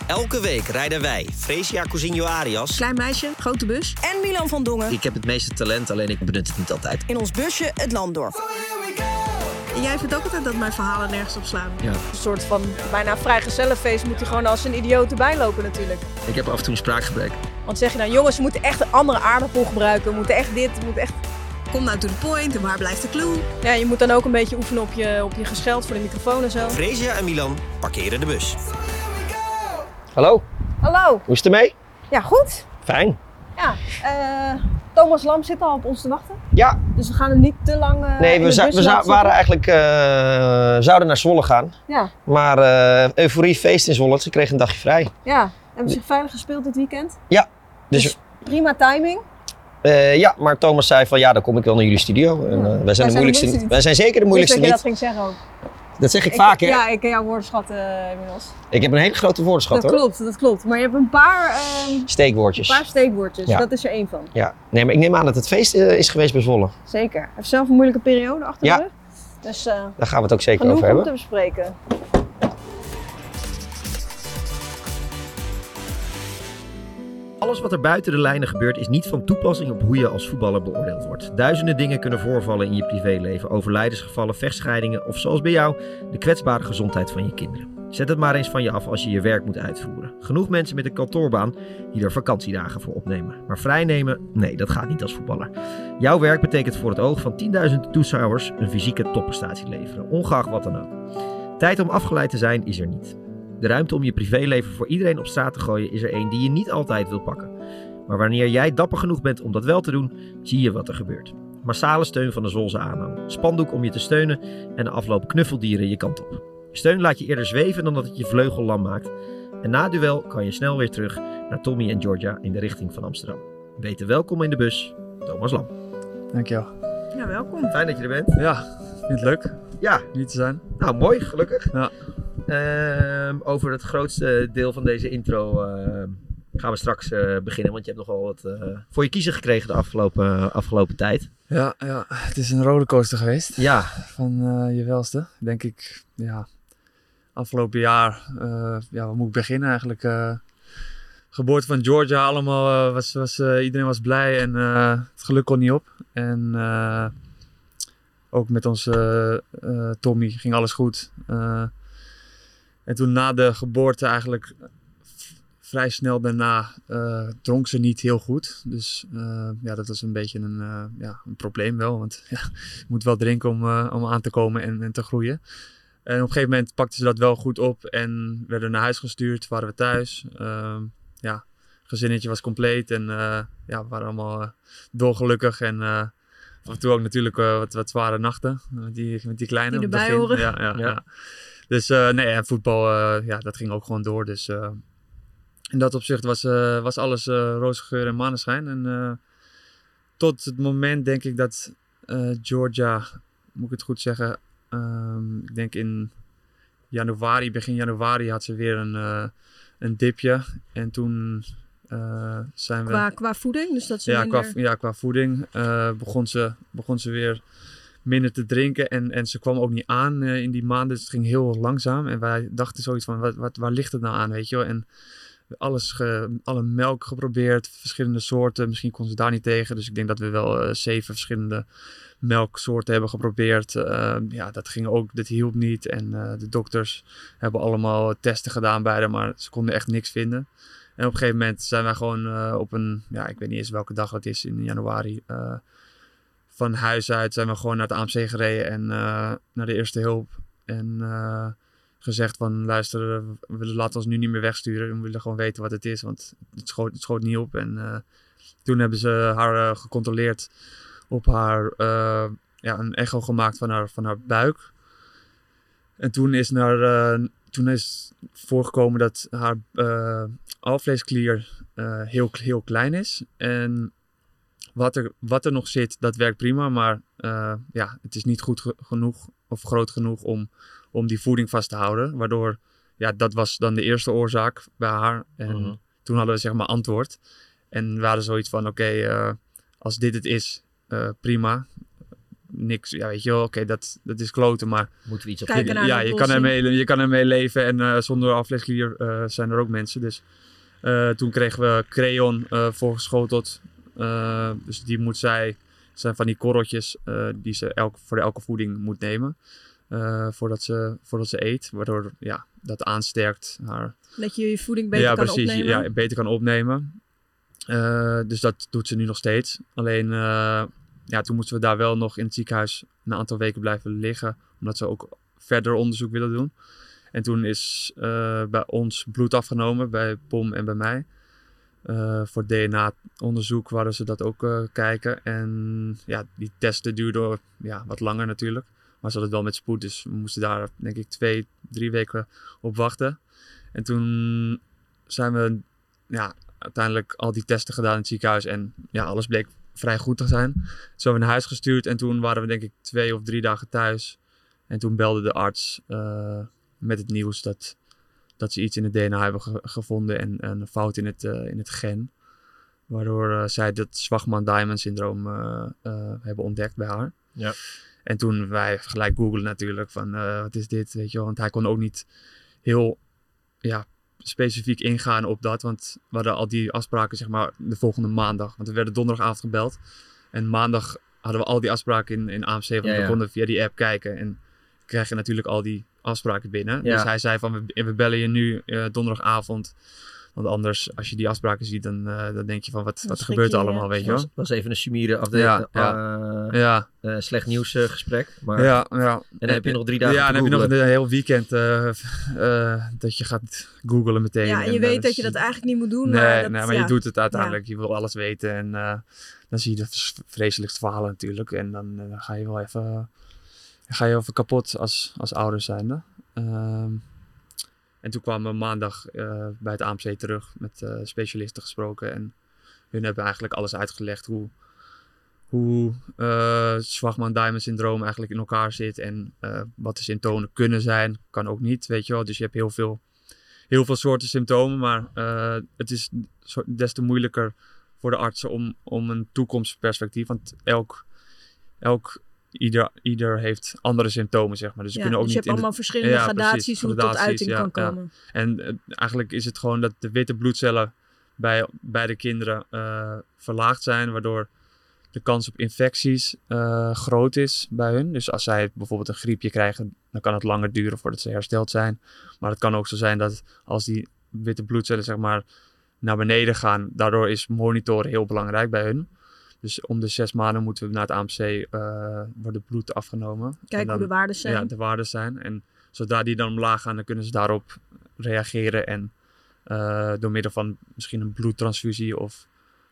Elke week rijden wij, Fresia Cousinho Arias, klein meisje, grote bus, en Milan van Dongen. Ik heb het meeste talent, alleen ik benut het niet altijd. In ons busje het land door. En jij vindt ook altijd dat mijn verhalen nergens op slaan. Ja. Een soort van bijna vrijgezellenfeest moet hij gewoon als een idioot erbij lopen natuurlijk. Ik heb af en toe een spraakgebrek. Want zeg je nou, jongens, we moeten echt een andere aardappel gebruiken. We moeten echt dit, we moeten echt... Kom nou to the point en waar blijft de clue? Ja, je moet dan ook een beetje oefenen op je gescheld voor de microfoon en zo. Fresia en Milan parkeren de bus. Hallo, Hallo. hoe is het ermee? Ja, goed. Fijn. Ja, Thomas Lam zit al op ons te wachten. Ja, Dus we gaan hem niet te lang nee, in de bus laten zitten. waren eigenlijk, zouden naar Zwolle gaan. Ja, Maar euforie feest in Zwolle, ze kregen een dagje vrij. ja. Hebben ze zich veilig gespeeld dit weekend? Dus Prima timing. ja, maar Thomas zei van ja, dan kom ik wel naar jullie studio. En, wij zijn de moeilijkste niet. Wij zijn zeker de moeilijkste Ik wist dat niet. je dat ging zeggen ook. Dat zeg ik vaak, hè? Ja, ik ken jouw woordenschat inmiddels. Ik heb een hele grote woordenschat, Dat hoor. klopt. Maar je hebt een paar Steekwoordjes. steekwoordjes. Ja. Dat is er één van. Ja. Nee, maar ik neem aan dat het feest is geweest bij Zwolle. Zeker. Hij heeft zelf een moeilijke periode achter Ja. de rug. Dus Daar gaan we het ook zeker genoeg over om hebben. te bespreken. Alles wat er buiten de lijnen gebeurt is niet van toepassing op hoe je als voetballer beoordeeld wordt. Duizenden dingen kunnen voorvallen in je privéleven. Overlijdensgevallen, vechtscheidingen of zoals bij jou, de kwetsbare gezondheid van je kinderen. Zet het maar eens van je af als je je werk moet uitvoeren. Genoeg mensen met een kantoorbaan die er vakantiedagen voor opnemen. Maar vrijnemen, nee, dat gaat niet als voetballer. Jouw werk betekent voor het oog van 10.000 toeschouwers een fysieke topprestatie leveren, ongeacht wat dan ook. Tijd om afgeleid te zijn is er niet. De ruimte om je privéleven voor iedereen op straat te gooien is er één die je niet altijd wil pakken. Maar wanneer jij dapper genoeg bent om dat wel te doen, zie je wat er gebeurt. Massale steun van de Zwolse aanhang, spandoek om je te steunen en de afloop knuffeldieren je kant op. Steun laat je eerder zweven dan dat het je vleugel lam maakt. En na het duel kan je snel weer terug naar Tommy en Georgia in de richting van Amsterdam. Weten welkom in de bus, Thomas Lam. Dankjewel. Ja, welkom. Fijn dat je er bent. Ja, vind het leuk Ja, hier te zijn. nou mooi, gelukkig. Ja. Over het grootste deel van deze intro gaan we straks beginnen. Want je hebt nogal wat voor je kiezen gekregen de afgelopen tijd. Ja, het is een rollercoaster geweest. Ja, Van je welste, denk ik. Ja, afgelopen jaar, waar moet ik beginnen eigenlijk? Geboorte van Georgia, allemaal, iedereen was blij en het geluk kon niet op. En ook met onze Tommy ging alles goed. En toen na de geboorte eigenlijk vrij snel daarna dronk ze niet heel goed. Dus dat was een beetje een probleem wel. Want ja, je moet wel drinken om aan te komen en te groeien. En op een gegeven moment pakte ze dat wel goed op en werden naar huis gestuurd. Waren we thuis. Gezinnetje was compleet en we waren allemaal dolgelukkig. En af en toe ook natuurlijk wat zware nachten met die kleine. Die op het erbij begin. horen. Ja. Dus voetbal, dat ging ook gewoon door. Dus in dat opzicht was alles roze geur en maneschijn. En tot het moment denk ik dat Georgia, moet ik het goed zeggen, ik denk in begin januari had ze weer een dipje. En toen zijn we... Qua voeding? Dus dat ze minder... Qua voeding begon ze weer minder te drinken en ze kwam ook niet aan in die maanden. Dus het ging heel langzaam en wij dachten zoiets van, waar ligt het nou aan, weet je wel? En alle melk geprobeerd, verschillende soorten. Misschien kon ze daar niet tegen. Dus ik denk dat we wel 7 verschillende melksoorten hebben geprobeerd. Dat hielp niet. En de dokters hebben allemaal testen gedaan bij haar, maar ze konden echt niks vinden. En op een gegeven moment zijn wij gewoon op ik weet niet eens welke dag het is, in januari, van huis uit zijn we gewoon naar het AMC gereden en naar de eerste hulp. En gezegd van, luister, we laten ons nu niet meer wegsturen. We willen gewoon weten wat het is, want het schoot niet op. En toen hebben ze haar gecontroleerd op haar, een echo gemaakt van haar buik. En toen is voorgekomen dat haar alvleesklier heel klein is. En wat er nog zit, dat werkt prima. Maar het is niet goed genoeg of groot genoeg om die voeding vast te houden. Waardoor, dat was dan de eerste oorzaak bij haar. En toen hadden we zeg maar antwoord. En we hadden zoiets van, oké, als dit het is, prima. niks. Ja, weet je wel, oké, dat is kloten, maar Moeten we iets op Kijken naar ja, een je kan ermee leven en zonder afleesklier zijn er ook mensen. Dus toen kregen we Creon voorgeschoteld. Dus die moet zijn van die korreltjes die ze voor elke voeding moet nemen. Voordat ze eet, waardoor dat aansterkt haar. Dat je je voeding beter kan opnemen. Ja, beter kan opnemen. Dus dat doet ze nu nog steeds. Alleen toen moesten we daar wel nog in het ziekenhuis een aantal weken blijven liggen. Omdat ze ook verder onderzoek willen doen. En toen is bij ons bloed afgenomen, bij Pom en bij mij. Voor DNA-onderzoek wilden ze dat ook kijken. En ja, die testen duurden wat langer natuurlijk. Maar ze hadden het wel met spoed, dus we moesten daar denk ik 2-3 weken op wachten. En toen zijn we uiteindelijk al die testen gedaan in het ziekenhuis. En ja, alles bleek vrij goed te zijn. Zo hebben we naar huis gestuurd en toen waren we denk ik 2 of 3 dagen thuis. En toen belde de arts met het nieuws dat ze iets in het DNA hebben gevonden en een fout in het gen. Waardoor zij dat Shwachman-Diamond syndroom hebben ontdekt bij haar. Ja. En toen wij gelijk googlen natuurlijk van wat is dit, weet je wel. Want hij kon ook niet heel specifiek ingaan op dat. Want we hadden al die afspraken zeg maar de volgende maandag. Want we werden donderdagavond gebeld. En maandag hadden we al die afspraken in AMC. Want we konden via die app kijken. En kregen natuurlijk al die afspraken binnen. Ja. Dus hij zei van we bellen je nu donderdagavond. Want anders, als je die afspraken ziet, dan denk je van wat gebeurt er allemaal, weet je wel. Dat was even een sumiere slecht nieuws gesprek. Maar... Ja. En dan heb je nog 3 dagen te googlen. heb je nog een heel weekend dat je gaat googlen meteen. Ja, en je weet dat je dat eigenlijk niet moet doen. Maar je doet het uiteindelijk. Je wil alles weten. En dan zie je de vreselijkste verhalen natuurlijk. En dan ga je wel even kapot als ouders zijnde. En toen kwamen we maandag bij het AMC terug met specialisten gesproken. En hun hebben eigenlijk alles uitgelegd hoe Shwachman-Diamond syndroom eigenlijk in elkaar zit. En wat de symptomen kunnen zijn, kan ook niet, weet je wel. Dus je hebt heel veel soorten symptomen. Maar het is des te moeilijker voor de artsen om een toekomstperspectief. Want ieder heeft andere symptomen, zeg maar. Dus, kunnen ook dus niet je hebt allemaal verschillende gradaties hoe het tot uiting kan komen. En eigenlijk is het gewoon dat de witte bloedcellen bij de kinderen verlaagd zijn, waardoor de kans op infecties groot is bij hun. Dus als zij bijvoorbeeld een griepje krijgen, dan kan het langer duren voordat ze hersteld zijn. Maar het kan ook zo zijn dat als die witte bloedcellen zeg maar naar beneden gaan, daardoor is monitoren heel belangrijk bij hun. Dus om de 6 maanden moeten we naar het AMC worden bloed afgenomen. Kijken hoe de waarden zijn. Ja, de waarden zijn. En zodra die dan omlaag gaan, dan kunnen ze daarop reageren. En door middel van misschien een bloedtransfusie of...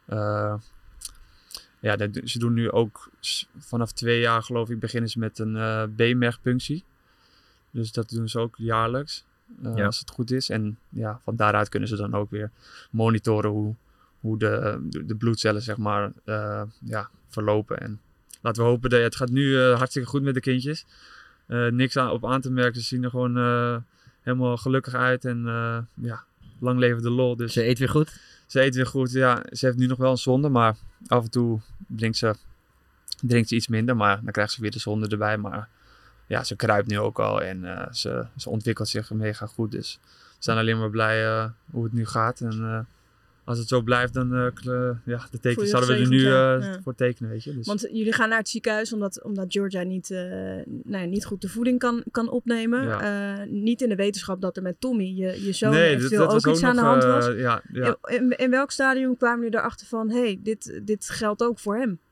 ze doen nu ook vanaf 2 jaar geloof ik beginnen ze met een beenmergpunctie. Dus dat doen ze ook jaarlijks. Als het goed is. En van daaruit kunnen ze dan ook weer monitoren hoe de bloedcellen zeg maar verlopen. En laten we hopen dat het gaat nu hartstikke goed met de kindjes. Niks op aan te merken. Ze zien er gewoon helemaal gelukkig uit. En lang leven de lol. Dus ze eet weer goed? Ze eet weer goed, ja. Ze heeft nu nog wel een zonde, maar af en toe drinkt ze iets minder. Maar dan krijgt ze weer de zonde erbij. Maar ja, ze kruipt nu ook al en ze ontwikkelt zich mega goed. Dus we zijn alleen maar blij hoe het nu gaat. En als het zo blijft, dan de tekens zouden we er nu voor tekenen, weet je. Dus. Want jullie gaan naar het ziekenhuis omdat Georgia niet goed de voeding kan opnemen. Ja. Niet in de wetenschap dat er met Tommy, je zoon, eventueel ook iets aan de hand was. In welk stadium kwamen jullie erachter van, dit geldt ook voor hem?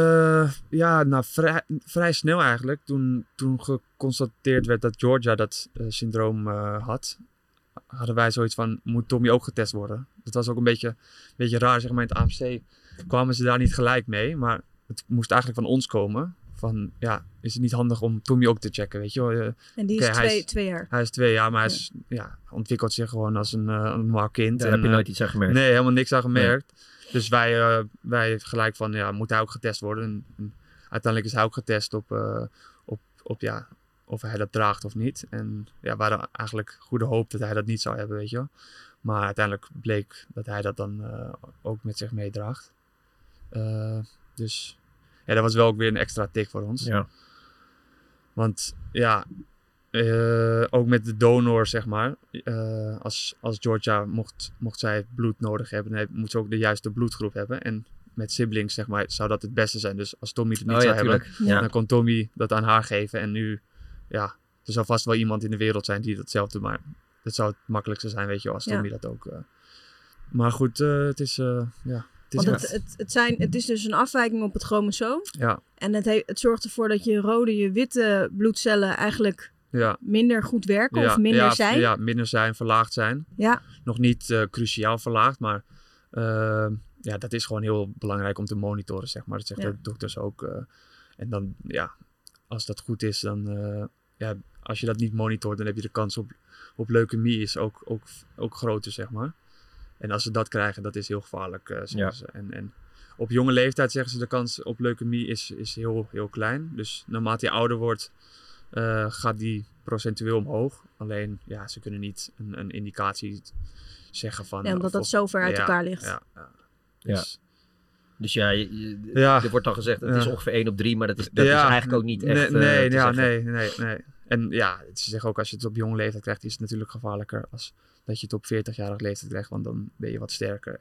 Vrij snel eigenlijk. Toen geconstateerd werd dat Georgia dat syndroom had, hadden wij zoiets van, moet Tommy ook getest worden? Dat was ook een beetje raar, zeg maar. In het AMC kwamen ze daar niet gelijk mee, maar het moest eigenlijk van ons komen. Van, is het niet handig om Tommy ook te checken, weet je wel? En die is 2 jaar? Hij is 2 jaar, maar hij ontwikkelt zich gewoon als een normaal kind. Daar heb je nooit iets aan gemerkt? Nee, helemaal niks aan gemerkt. Nee. Dus wij gelijk van, moet hij ook getest worden? En uiteindelijk is hij ook getest op of hij dat draagt of niet. En we hadden eigenlijk goede hoop dat hij dat niet zou hebben, weet je wel. Maar uiteindelijk bleek dat hij dat dan ook met zich meedraagt. Dus dat was wel ook weer een extra tik voor ons. Ja. Want ook met de donor, zeg maar. Als Georgia mocht zij bloed nodig hebben, dan moet ze ook de juiste bloedgroep hebben. En met siblings, zeg maar, zou dat het beste zijn. Dus als Tommy het niet zou hebben, dan kon Tommy dat aan haar geven. En nu, er zou vast wel iemand in de wereld zijn die datzelfde, maar dat zou het makkelijkste zijn, weet je, als Tommy dat ook. Maar goed, het is. Het is dus een afwijking op het chromosoom. Ja. En het zorgt ervoor dat je witte bloedcellen eigenlijk minder goed werken of minder zijn. Ja, minder zijn, verlaagd zijn. Ja. Nog niet cruciaal verlaagd, maar dat is gewoon heel belangrijk om te monitoren, zeg maar. Dat zeggen de dokters ook. En dan, als dat goed is, dan... als je dat niet monitort, dan heb je de kans op leukemie is ook groter, zeg maar. En als ze dat krijgen, dat is heel gevaarlijk, zeggen ze. En op jonge leeftijd zeggen ze de kans op leukemie is heel, heel klein. Dus naarmate je ouder wordt, gaat die procentueel omhoog. Alleen, ze kunnen niet een indicatie zeggen van... omdat dat zo ver uit elkaar ligt. Dus er wordt dan gezegd, het is ongeveer 1 op 3, maar dat is eigenlijk ook niet echt Nee. En ze zeggen ook, als je het op jonge leeftijd krijgt, is het natuurlijk gevaarlijker als dat je het op 40-jarige leeftijd krijgt, want dan ben je wat sterker.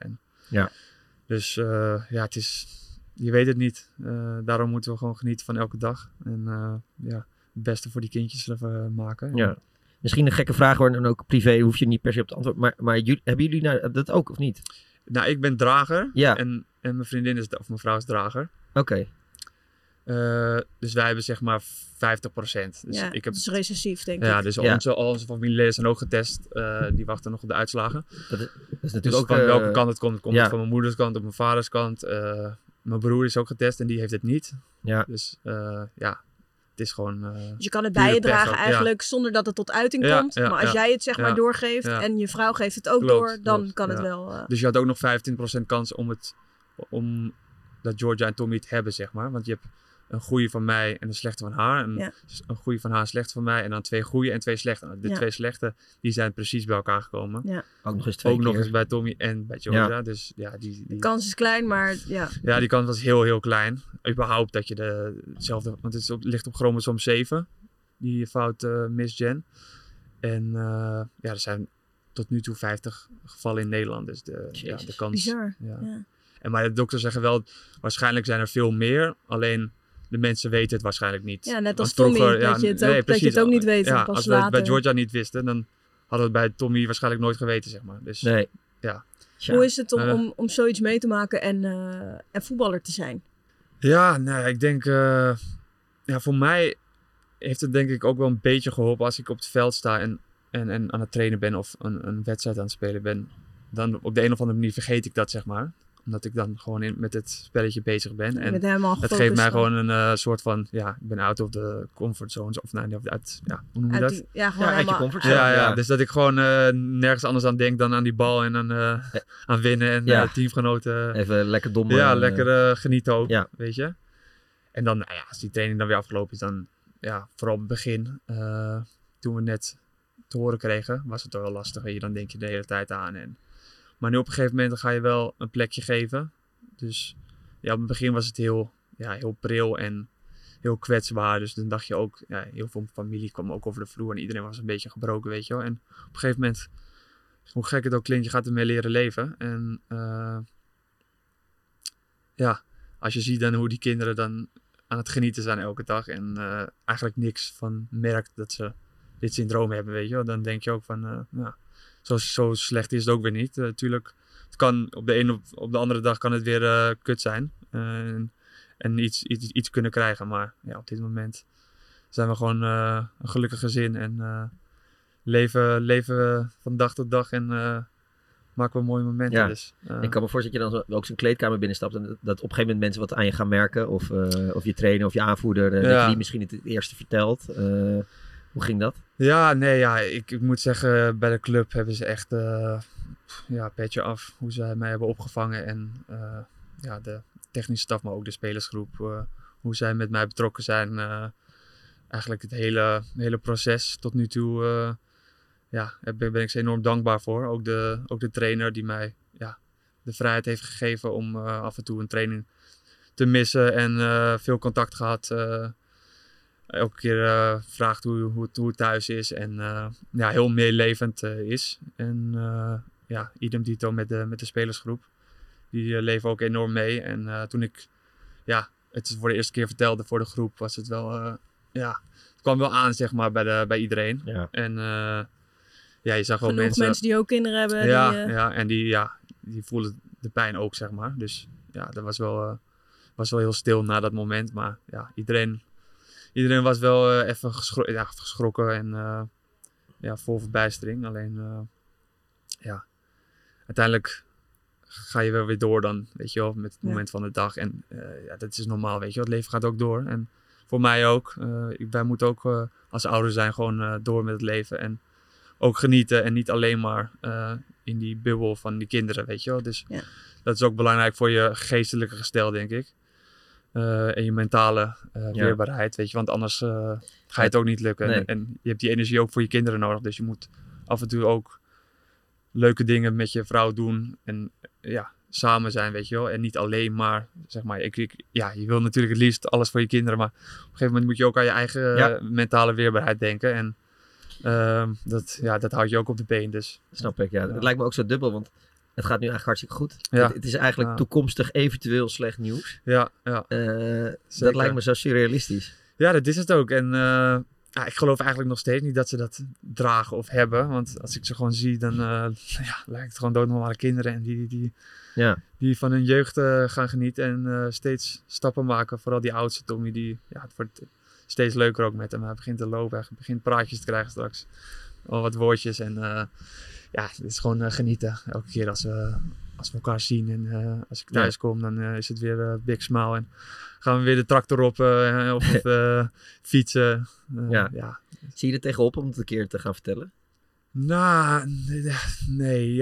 Dus het is, je weet het niet. Daarom moeten we gewoon genieten van elke dag. En het beste voor die kindjes maken. Ja. Misschien een gekke vraag hoor, en ook privé, hoef je niet per se op te antwoorden. Maar hebben jullie dat ook of niet? Nou, ik ben drager en mijn vriendin of mijn vrouw is drager. Oké. Dus wij hebben zeg maar 50%. Dus dat is recessief, denk ik. Ja, dus al onze familieleden zijn ook getest. Die wachten nog op de uitslagen. Dat is natuurlijk dus ook... van welke kant het komt. Het komt van mijn moeders kant, op mijn vaders kant. Mijn broer is ook getest en die heeft het niet. Ja. Dus het is gewoon... dus je kan het bij je dragen eigenlijk zonder dat het tot uiting komt. Maar als jij het zeg maar doorgeeft en je vrouw geeft het ook door, dan kan het wel... Dus je had ook nog 15% kans om dat Georgia en Tommy het hebben, zeg maar. Want je hebt een goede van mij en een slechte van haar. Een goede van haar, een slechte van mij. En dan 2 goede en 2 slechte. De 2 slechte, die zijn precies bij elkaar gekomen. Ja. Ook nog eens 2 keer. Ook nog eens bij Tommy en bij Georgia. Dus de kans is klein, maar Ja, die kans was heel, heel klein. Überhaupt dat je hetzelfde... Want het ligt op chromosoom 7. Die fout misgen. En er zijn tot nu toe 50 gevallen in Nederland. Dus de kans... Bizar. Maar de dokters zeggen wel, waarschijnlijk zijn er veel meer. Alleen de mensen weten het waarschijnlijk niet. Ja, net als Tommy, dat je het ook niet weet. Ja, als we het bij Georgia niet wisten, dan hadden we het bij Tommy waarschijnlijk nooit geweten, zeg maar. Dus, nee. Ja. Hoe is het om zoiets mee te maken en voetballer te zijn? Ja, ik denk... voor mij heeft het denk ik ook wel een beetje geholpen als ik op het veld sta en aan het trainen ben of een wedstrijd aan het spelen ben. Dan op de een of andere manier vergeet ik dat, zeg maar. Omdat ik dan gewoon met het spelletje bezig ben. En dat geeft mij gewoon een soort van... Ja, ik ben out of the comfort zones. Of hoe noem je dat? Uit je comfortzone. Ja, dus dat ik gewoon nergens anders aan denk dan aan die bal. En aan winnen en teamgenoten. Even lekker dom. Ja, lekker genieten ook, weet je. En dan, als die training dan weer afgelopen is, dan... Ja, vooral op het begin, toen we net te horen kregen, was het toch wel lastig. Weet je, dan denk je de hele tijd aan. Maar nu op een gegeven moment ga je wel een plekje geven. Dus op het begin was het heel pril en heel kwetsbaar. Dus dan dacht je ook, heel veel familie kwam ook over de vloer en iedereen was een beetje gebroken, weet je wel. En op een gegeven moment, hoe gek het ook klinkt, je gaat ermee leren leven. En als je ziet dan hoe die kinderen dan aan het genieten zijn elke dag en eigenlijk niks van merkt dat ze dit syndroom hebben, weet je wel. Dan denk je ook van, zo slecht is het ook weer niet. Natuurlijk, het kan op de ene op de andere dag kan het weer kut zijn. En iets kunnen krijgen. Maar op dit moment zijn we gewoon een gelukkig gezin. En leven van dag tot dag. En maken we mooie momenten. Ja. Dus, ik kan me voorstellen dat je dan ook zo'n kleedkamer binnenstapt. En dat op een gegeven moment mensen wat aan je gaan merken. Of je trainer of je aanvoerder. Dat je die misschien het eerste vertelt. Hoe ging dat? Ik moet zeggen, bij de club hebben ze echt petje af hoe zij mij hebben opgevangen. En de technische staf, maar ook de spelersgroep. Hoe zij met mij betrokken zijn. Eigenlijk het hele proces tot nu toe. Ben ik ze enorm dankbaar voor. Ook de trainer die mij de vrijheid heeft gegeven om af en toe een training te missen en veel contact gehad. Elke keer vraagt hoe het thuis is en heel meelevend is. En idem dito met de spelersgroep. Die leven ook enorm mee. En toen ik het voor de eerste keer vertelde voor de groep, was het wel... het kwam wel aan, zeg maar, bij iedereen. Ja. En je zag wel mensen die ook kinderen hebben. En die voelen de pijn ook, zeg maar. Dus ja, dat was wel heel stil na dat moment. Maar ja, iedereen was wel even geschrokken en vol verbijstering. Alleen, uiteindelijk ga je wel weer door dan, weet je wel, met het moment van de dag. En dat is normaal, weet je wel. Het leven gaat ook door. En voor mij ook. Wij moeten ook als ouders zijn gewoon door met het leven. En ook genieten en niet alleen maar in die bubbel van die kinderen, weet je wel. Dus dat is ook belangrijk voor je geestelijke gestel, denk ik. En je mentale weerbaarheid, weet je. Want anders ga je het ook niet lukken. Nee. En je hebt die energie ook voor je kinderen nodig. Dus je moet af en toe ook leuke dingen met je vrouw doen. En samen zijn, weet je wel. En niet alleen maar, zeg maar, je wil natuurlijk het liefst alles voor je kinderen. Maar op een gegeven moment moet je ook aan je eigen mentale weerbaarheid denken. En dat houdt je ook op de been. Dus. Snap ik, ja. Het lijkt me ook zo dubbel, want het gaat nu eigenlijk hartstikke goed. Ja. Het is eigenlijk toekomstig eventueel slecht nieuws. Ja. Dat lijkt me zo surrealistisch. Ja, dat is het ook. En ik geloof eigenlijk nog steeds niet dat ze dat dragen of hebben. Want als ik ze gewoon zie, dan lijkt het gewoon doodnormale kinderen. En die van hun jeugd gaan genieten en steeds stappen maken. Vooral die oudste Tommy, het wordt steeds leuker ook met hem. Hij begint te lopen, hij begint praatjes te krijgen straks. Al wat woordjes en het is gewoon genieten. Elke keer als we elkaar zien en als ik thuis kom, dan is het weer big smile. En gaan we weer de tractor op of fietsen. Zie je er tegenop om het een keer te gaan vertellen? Nou, nee.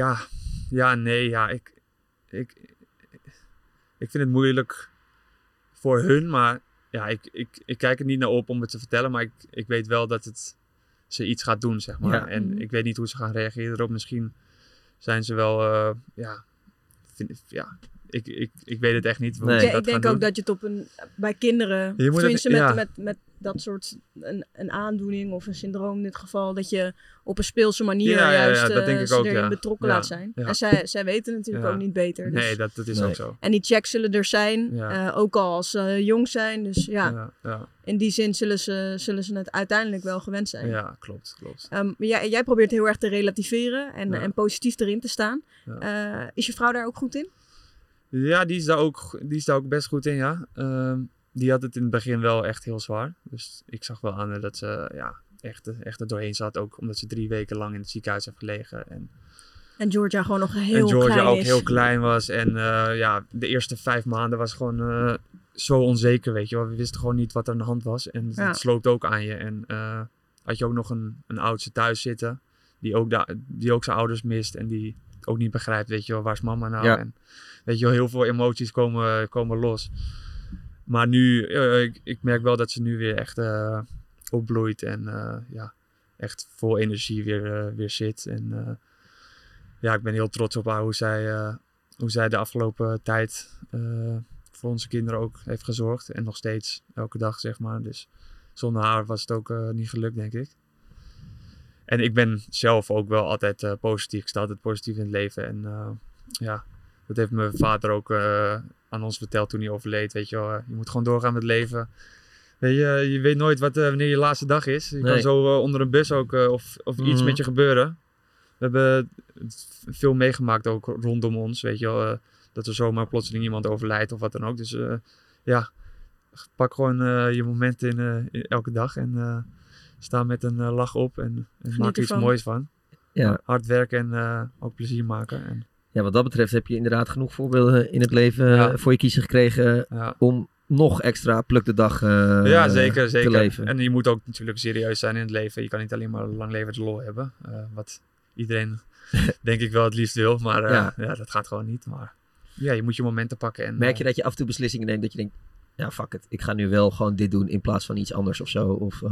Ik vind het moeilijk voor hun, maar ik kijk er niet naar op om het te vertellen. Maar ik weet wel dat ze iets gaat doen, zeg maar. Ja. En ik weet niet hoe ze gaan reageren erop. Misschien zijn ze wel, ik weet het echt niet. Ik denk ook dat je het bij kinderen, met dat soort een aandoening of een syndroom in dit geval, dat je op een speelse manier erin betrokken laat zijn. Ja. En zij weten natuurlijk ook niet beter. Dus. Nee, dat is ook zo. En die checks zullen er zijn, ook al als ze jong zijn. Dus in die zin zullen ze het uiteindelijk wel gewend zijn. Ja, klopt. Jij probeert heel erg te relativeren en positief erin te staan. Ja. Is je vrouw daar ook goed in? Ja, die is daar ook best goed in, ja. Die had het in het begin wel echt heel zwaar. Dus ik zag wel aan dat ze echt er doorheen zat. Ook omdat ze 3 weken lang in het ziekenhuis heeft gelegen. En Georgia gewoon nog heel klein is. En Georgia ook heel klein was. En de eerste 5 maanden was gewoon zo onzeker, weet je wel. We wisten gewoon niet wat er aan de hand was. En het sloopt ook aan je. En had je ook nog een oudste thuis zitten. Die ook zijn ouders mist. En die ook niet begrijpt, weet je wel, waar is mama nou? Ja. En weet je wel, heel veel emoties komen los. Maar nu, ik merk wel dat ze nu weer echt opbloeit en echt vol energie weer zit. En ik ben heel trots op haar hoe zij de afgelopen tijd voor onze kinderen ook heeft gezorgd. En nog steeds, elke dag, zeg maar. Dus zonder haar was het ook niet gelukt, denk ik. En ik ben zelf ook wel altijd positief. Ik sta altijd positief in het leven. En dat heeft mijn vader ook aan ons verteld toen hij overleed. Weet je wel, je moet gewoon doorgaan met leven. Je weet nooit wanneer je laatste dag is. Je kan zo onder een bus ook of iets met je gebeuren. We hebben veel meegemaakt ook rondom ons. Weet je wel, dat er zomaar plotseling iemand overlijdt of wat dan ook. Dus pak gewoon je momenten in elke dag. En sta met een lach op en maak er iets moois van. Ja. Hard werken en ook plezier maken. En ja, wat dat betreft heb je inderdaad genoeg voorbeelden in het leven voor je kiezen gekregen om nog extra pluk de dag zeker. te leven. En je moet ook natuurlijk serieus zijn in het leven. Je kan niet alleen maar lang leven de lol hebben. Wat iedereen denk ik wel het liefst wil. Maar dat gaat gewoon niet. Maar je moet je momenten pakken. En, merk je dat je af en toe beslissingen neemt dat je denkt, ja, fuck it. Ik ga nu wel gewoon dit doen in plaats van iets anders of zo? Of,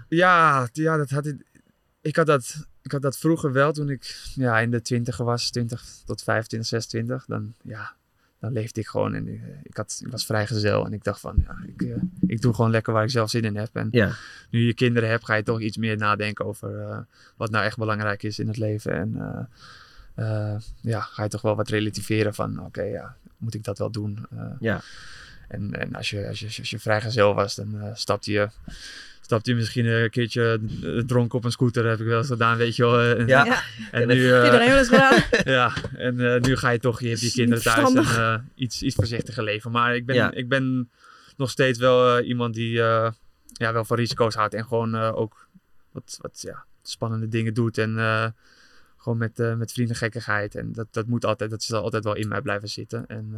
dat had ik had dat vroeger wel toen ik in de 20 was, 20 tot 25, 26. Dan dan leefde ik gewoon. En ik was vrijgezel en ik dacht van, ik doe gewoon lekker waar ik zelf zin in heb. En nu je kinderen hebt, ga je toch iets meer nadenken over wat nou echt belangrijk is in het leven. En ga je toch wel wat relativeren van, oké, moet ik dat wel doen? En als je vrijgezel was, dan stapte je misschien een keertje dronken op een scooter, heb ik wel eens gedaan, weet je wel. En nu, iedereen wel eens gedaan. En nu ga je toch, je hebt je kinderen thuis en iets voorzichtiger leven. Maar ik ben nog steeds wel iemand die wel van risico's houdt en gewoon ook wat spannende dingen doet. En gewoon met vrienden gekkigheid. En dat zal altijd wel in mij blijven zitten. En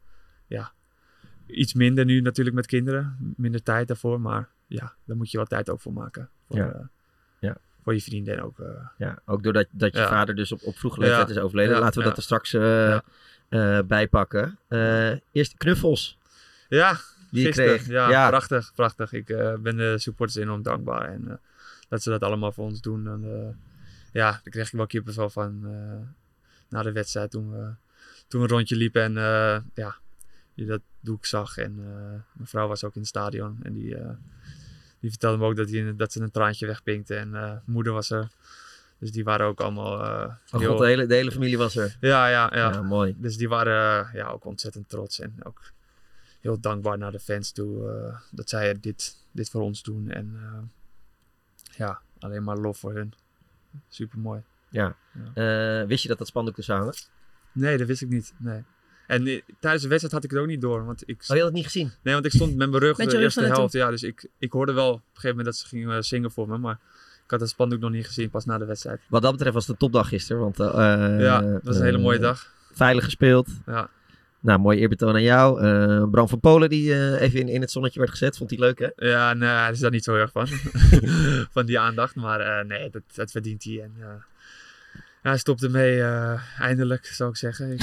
iets minder nu natuurlijk met kinderen. Minder tijd daarvoor, maar daar moet je wel tijd ook voor maken. Voor je vrienden en ook. Ook doordat je vader dus op vroege leeftijd is overleden. Laten we dat er straks bij pakken. Eerst knuffels. Ja, die je kreeg. Ja, prachtig. Ik ben de supporters enorm dankbaar. En dat ze dat allemaal voor ons doen. En, daar kreeg ik wel kippenvel van na de wedstrijd toen we een rondje liepen. En je dat doek zag. En mijn vrouw was ook in het stadion. En die vertelde me ook dat ze een traantje wegpinkte. En moeder was er. Dus die waren ook allemaal... God, de hele familie was er. Ja, mooi. Dus die waren ook ontzettend trots. En ook heel dankbaar naar de fans toe. Dat zij dit voor ons doen. En alleen maar lof voor hun. Supermooi. Ja. Wist je dat spandoek er zou hangen? Nee, dat wist ik niet. Nee. En tijdens de wedstrijd had ik het ook niet door. Want je had het niet gezien? Nee, want ik stond met mijn rug de eerste helft. Ja, dus ik hoorde wel op een gegeven moment dat ze gingen zingen voor me. Maar ik had het spandoek nog niet gezien, pas na de wedstrijd. Wat dat betreft was het een topdag gisteren. Want, het was een hele mooie dag. Veilig gespeeld. Ja. Nou, mooi eerbetoon aan jou. Bram van Polen die even in het zonnetje werd gezet. Vond hij leuk, hè? Ja, nee, hij is daar niet zo erg van. Van die aandacht. Maar nee, dat verdient hij. En hij stopt ermee, eindelijk, zou ik zeggen.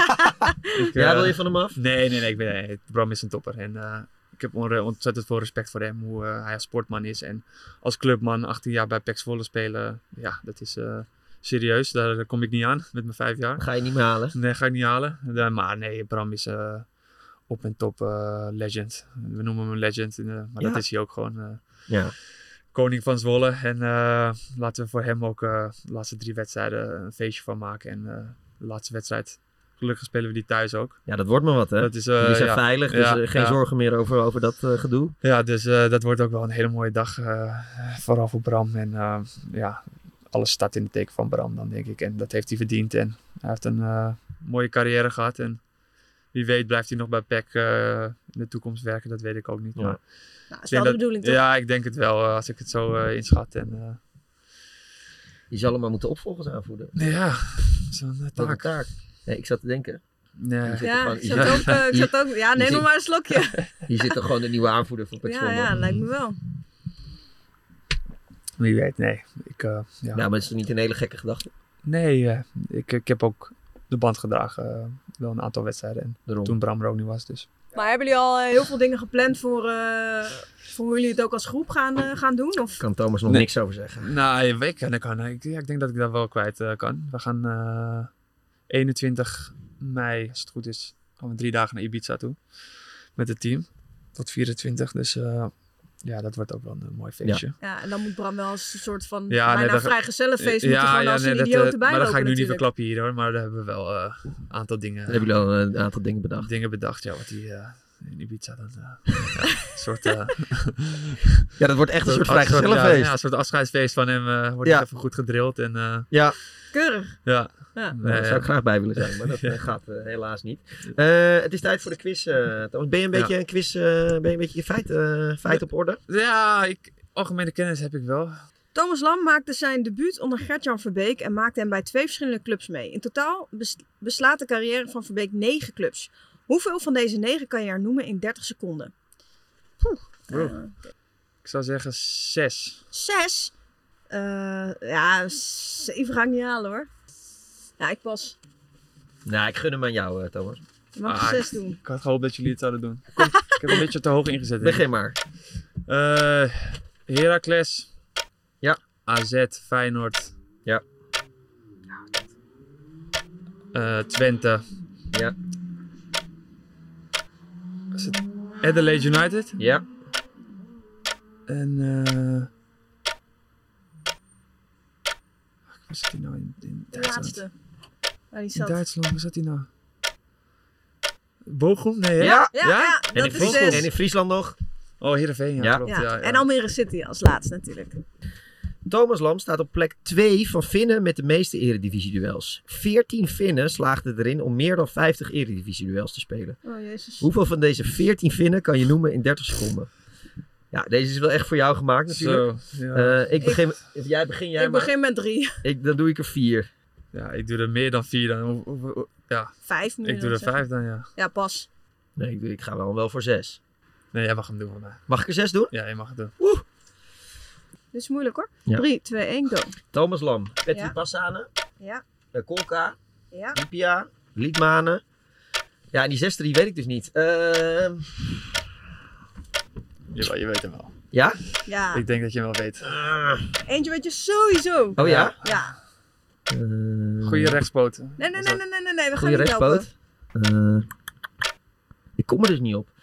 Wil je van hem af? Nee, Bram is een topper. En ik heb ontzettend veel respect voor hem, hoe hij als sportman is. En als clubman 18 jaar bij PEC Zwolle spelen, dat is serieus. Daar kom ik niet aan met mijn 5 jaar. Ga je niet meer halen? Nee, ga ik niet halen. Maar nee, Bram is op en top legend. We noemen hem een legend, maar dat is hij ook gewoon. Koning van Zwolle. En laten we voor hem ook de laatste 3 wedstrijden een feestje van maken. En de laatste wedstrijd, gelukkig spelen we die thuis ook. Ja, dat wordt maar wat, hè? Dat is, jullie zijn veilig, dus geen zorgen meer over dat gedoe. Ja, dus dat wordt ook wel een hele mooie dag. Vooral voor Bram. En alles staat in het teken van Bram dan, denk ik. En dat heeft hij verdiend. En hij heeft een mooie carrière gehad. En wie weet blijft hij nog bij PEC in de toekomst werken. Dat weet ik ook niet. Ja. Maar dat is wel de bedoeling, toch? Ja, ik denk het wel, als ik het zo inschat. En, je zal hem maar moeten opvolgers aanvoeren. Ja, zo'n taak. Nee, ik zat te denken. Nee. Ik zat ook. Ja, neem nog maar een slokje. Hier zit toch gewoon de nieuwe aanvoerder van PEC Zwolle? Ja, lijkt me wel. Wie weet, nee. Maar het is toch niet een hele gekke gedachte? Nee, ik heb ook de band gedragen. Wel een aantal wedstrijden. En toen Bram er ook niet was, dus. Maar hebben jullie al heel veel dingen gepland voor hoe jullie het ook als groep gaan doen? Of? Kan Thomas nog niks over zeggen? Nou, ik denk dat ik dat wel kwijt kan. We gaan 21 mei, als het goed is, gaan we 3 dagen naar Ibiza toe. Met het team. Tot 24, dus dat wordt ook wel een mooi feestje. Ja, en dan moet Bram wel als een soort van bijna vrijgezellenfeest moeten gewoon als een idioot erbij maar dat ga ik nu natuurlijk. niet verklappen hier hoor, maar daar hebben we wel een aantal dingen... Daar hebben jullie al een aantal dingen bedacht. Dingen bedacht, ja, wat die... in Ibiza. Een soort... ja, dat wordt echt een soort vrijgezellenfeest. Ja, een soort afscheidsfeest van hem. Wordt even goed gedrild. En, keurig. Ja. Daar zou ik graag bij willen zijn, maar dat gaat helaas niet. Het is tijd voor de quiz, Thomas. Ben je een beetje een quiz, ben je een beetje je feit op orde? Ja, algemene kennis heb ik wel. Thomas Lam maakte zijn debuut onder Gert-Jan Verbeek en maakte hem bij 2 verschillende clubs mee. In totaal beslaat de carrière van Verbeek 9 clubs. Hoeveel van deze 9 kan je er noemen in 30 seconden? Ik zou zeggen 6. 6? 7 ga ik niet halen hoor. Ja, ik pas. Nou, ik gun hem aan jou, Thomas. Je mag 6 doen. Ik had gehoopt dat jullie het zouden doen. Ik heb een beetje te hoog ingezet. Begin maar. Heracles. Ja. AZ, Feyenoord. Ja. Twente. Ja. Adelaide United. Ja. En... waar zat hij nou in De Duitsland? laatste. Waar die In zat. Duitsland, waar zat hij nou? Bochum? Nee, hè? Ja. Ja, En dat in, is 6. en in Friesland nog. Oh, Heerenveen, ja, Ja. klopt. Ja. Ja. En Almere City als laatste natuurlijk. Thomas Lam staat op plek 2 van Finnen met de meeste eredivisie-duels. 14 Finnen slaagden erin om meer dan 50 eredivisie-duels te spelen. Oh jezus. Hoeveel van deze 14 Finnen kan je noemen in 30 seconden? Ja, deze is wel echt voor jou gemaakt natuurlijk. Zo, ja. Ik begin, jij begin jij Ik begin met 3. Dan doe ik er 4. Ja, ik doe er meer dan 4 dan. Ja, 5 moet je ik doe dan er zeggen. 5 dan, ja. Ja, pas. Nee, ik ga wel voor 6. Nee, jij mag hem doen voor mij. Mag ik er 6 doen? Ja, je mag het doen. Dit is moeilijk hoor. Ja. 3, 2, 1, go. Thomas Lam, Petri Ja. Passane, Ja, Kolka, ja. Lipia, Liedmanen. Ja, en die 6 die weet ik dus niet. Jawel, je weet hem wel. Ja? Ja. Ik denk dat je hem wel weet. Eentje weet je sowieso. Oh ja? Ja. Goeie rechtspoot. Nee, we gaan Goeie niet helpen. rechtspoot. Ik kom er dus niet op.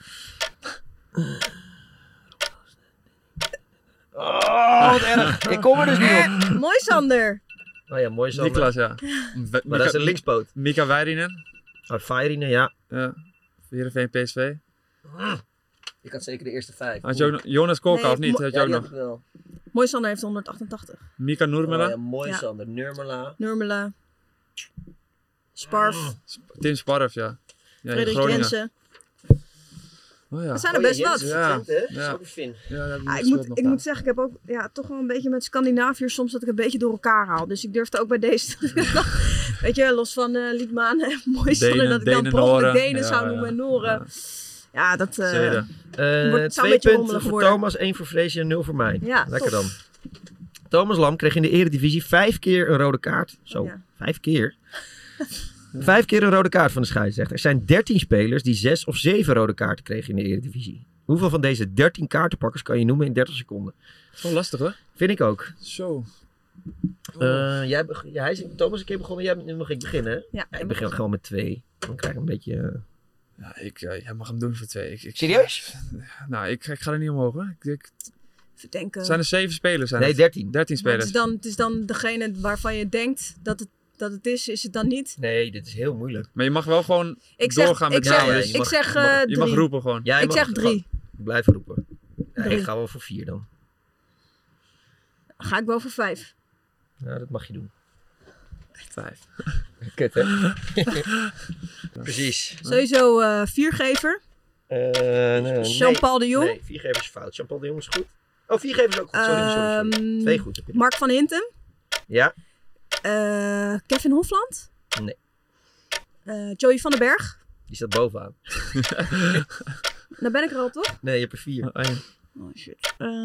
Oh, wat erg. Ik kom er dus niet op. Mooi Sander. Oh ja, mooi zo. Niklas, ja. Maar dat is een linkspoot. Mika Väyrynen. Oh, Fairine, ja. Ja. Heerenveen PSV. Ik had zeker de eerste 5. Had je ook nog Jonas Kolka Nee, of niet? Had je ook nog? wel. Mooi Sander heeft 188. Mika Nurmela. mooi Ja. Sander. Nurmela. Nurmela. Sparf. Tim Sparf, ja. Ja, in Frederik Groningen. Jensen. Oh ja. Dat zijn er best wat. Ja. Ja. Finn. Ja, dat Ah, ik moet zeggen, ik heb ook toch wel een beetje met Scandinaviërs soms dat ik een beetje door elkaar haal. Dus ik durfde ook bij deze. Weet je, los van Liedmaan en mooi Sander dat ik dan Denen, per ongeluk Noren. Denen zou Ja, noemen en ja. Noren. Ja, dat... Zweden. zou een 2 beetje punten rommelig voor worden. Thomas, 1 voor Freesje en 0 voor mij. Ja, Lekker top. dan. Thomas Lam kreeg in de Eredivisie 5 keer een rode kaart. Zo, Ja. 5 keer. 5 keer een rode kaart van de scheidsrechter. Er zijn 13 spelers die 6 of 7 rode kaarten kregen in de Eredivisie. Hoeveel van deze 13 kaartenpakkers kan je noemen in 30 seconden? Dat is wel lastig hoor. Vind ik ook. Zo. Hij is Thomas een keer begonnen. Nu mag ik beginnen, hè? Ja, Ik begin gewoon met 2. Dan krijg ik een beetje... Ja, jij mag hem doen voor 2. Serieus? Nou, ik ga er niet omhoog hoor. Even denken. Zijn er 7 spelers? Nee, 13. 13 Maar spelers. het is dan degene waarvan je denkt dat het is het dan niet? Nee, dit is heel moeilijk. Maar je mag wel gewoon Ik zeg, doorgaan met ik zeg, namen. ja, Dus je ik mag- zeg je mag 3. roepen gewoon. Ja, je Ik mag zeg gewoon 3. blijven roepen. Ja, 3. ik ga wel voor 4 dan. Ga ik wel voor 5. Ja, dat mag je doen. 5. Kut, hè? Precies. Sowieso 4-gever. Jean-Paul de Jong. Nee, 4 is fout. Jean-Paul de Jong is goed. Oh, 4 is ook goed. Sorry. 2 goed. Heb je. Mark van Hintem. Ja? Kevin Hofland. Nee. Joey van den Berg. Die staat bovenaan. Dan ben ik er al, toch? Nee, je hebt er 4. Oh shit.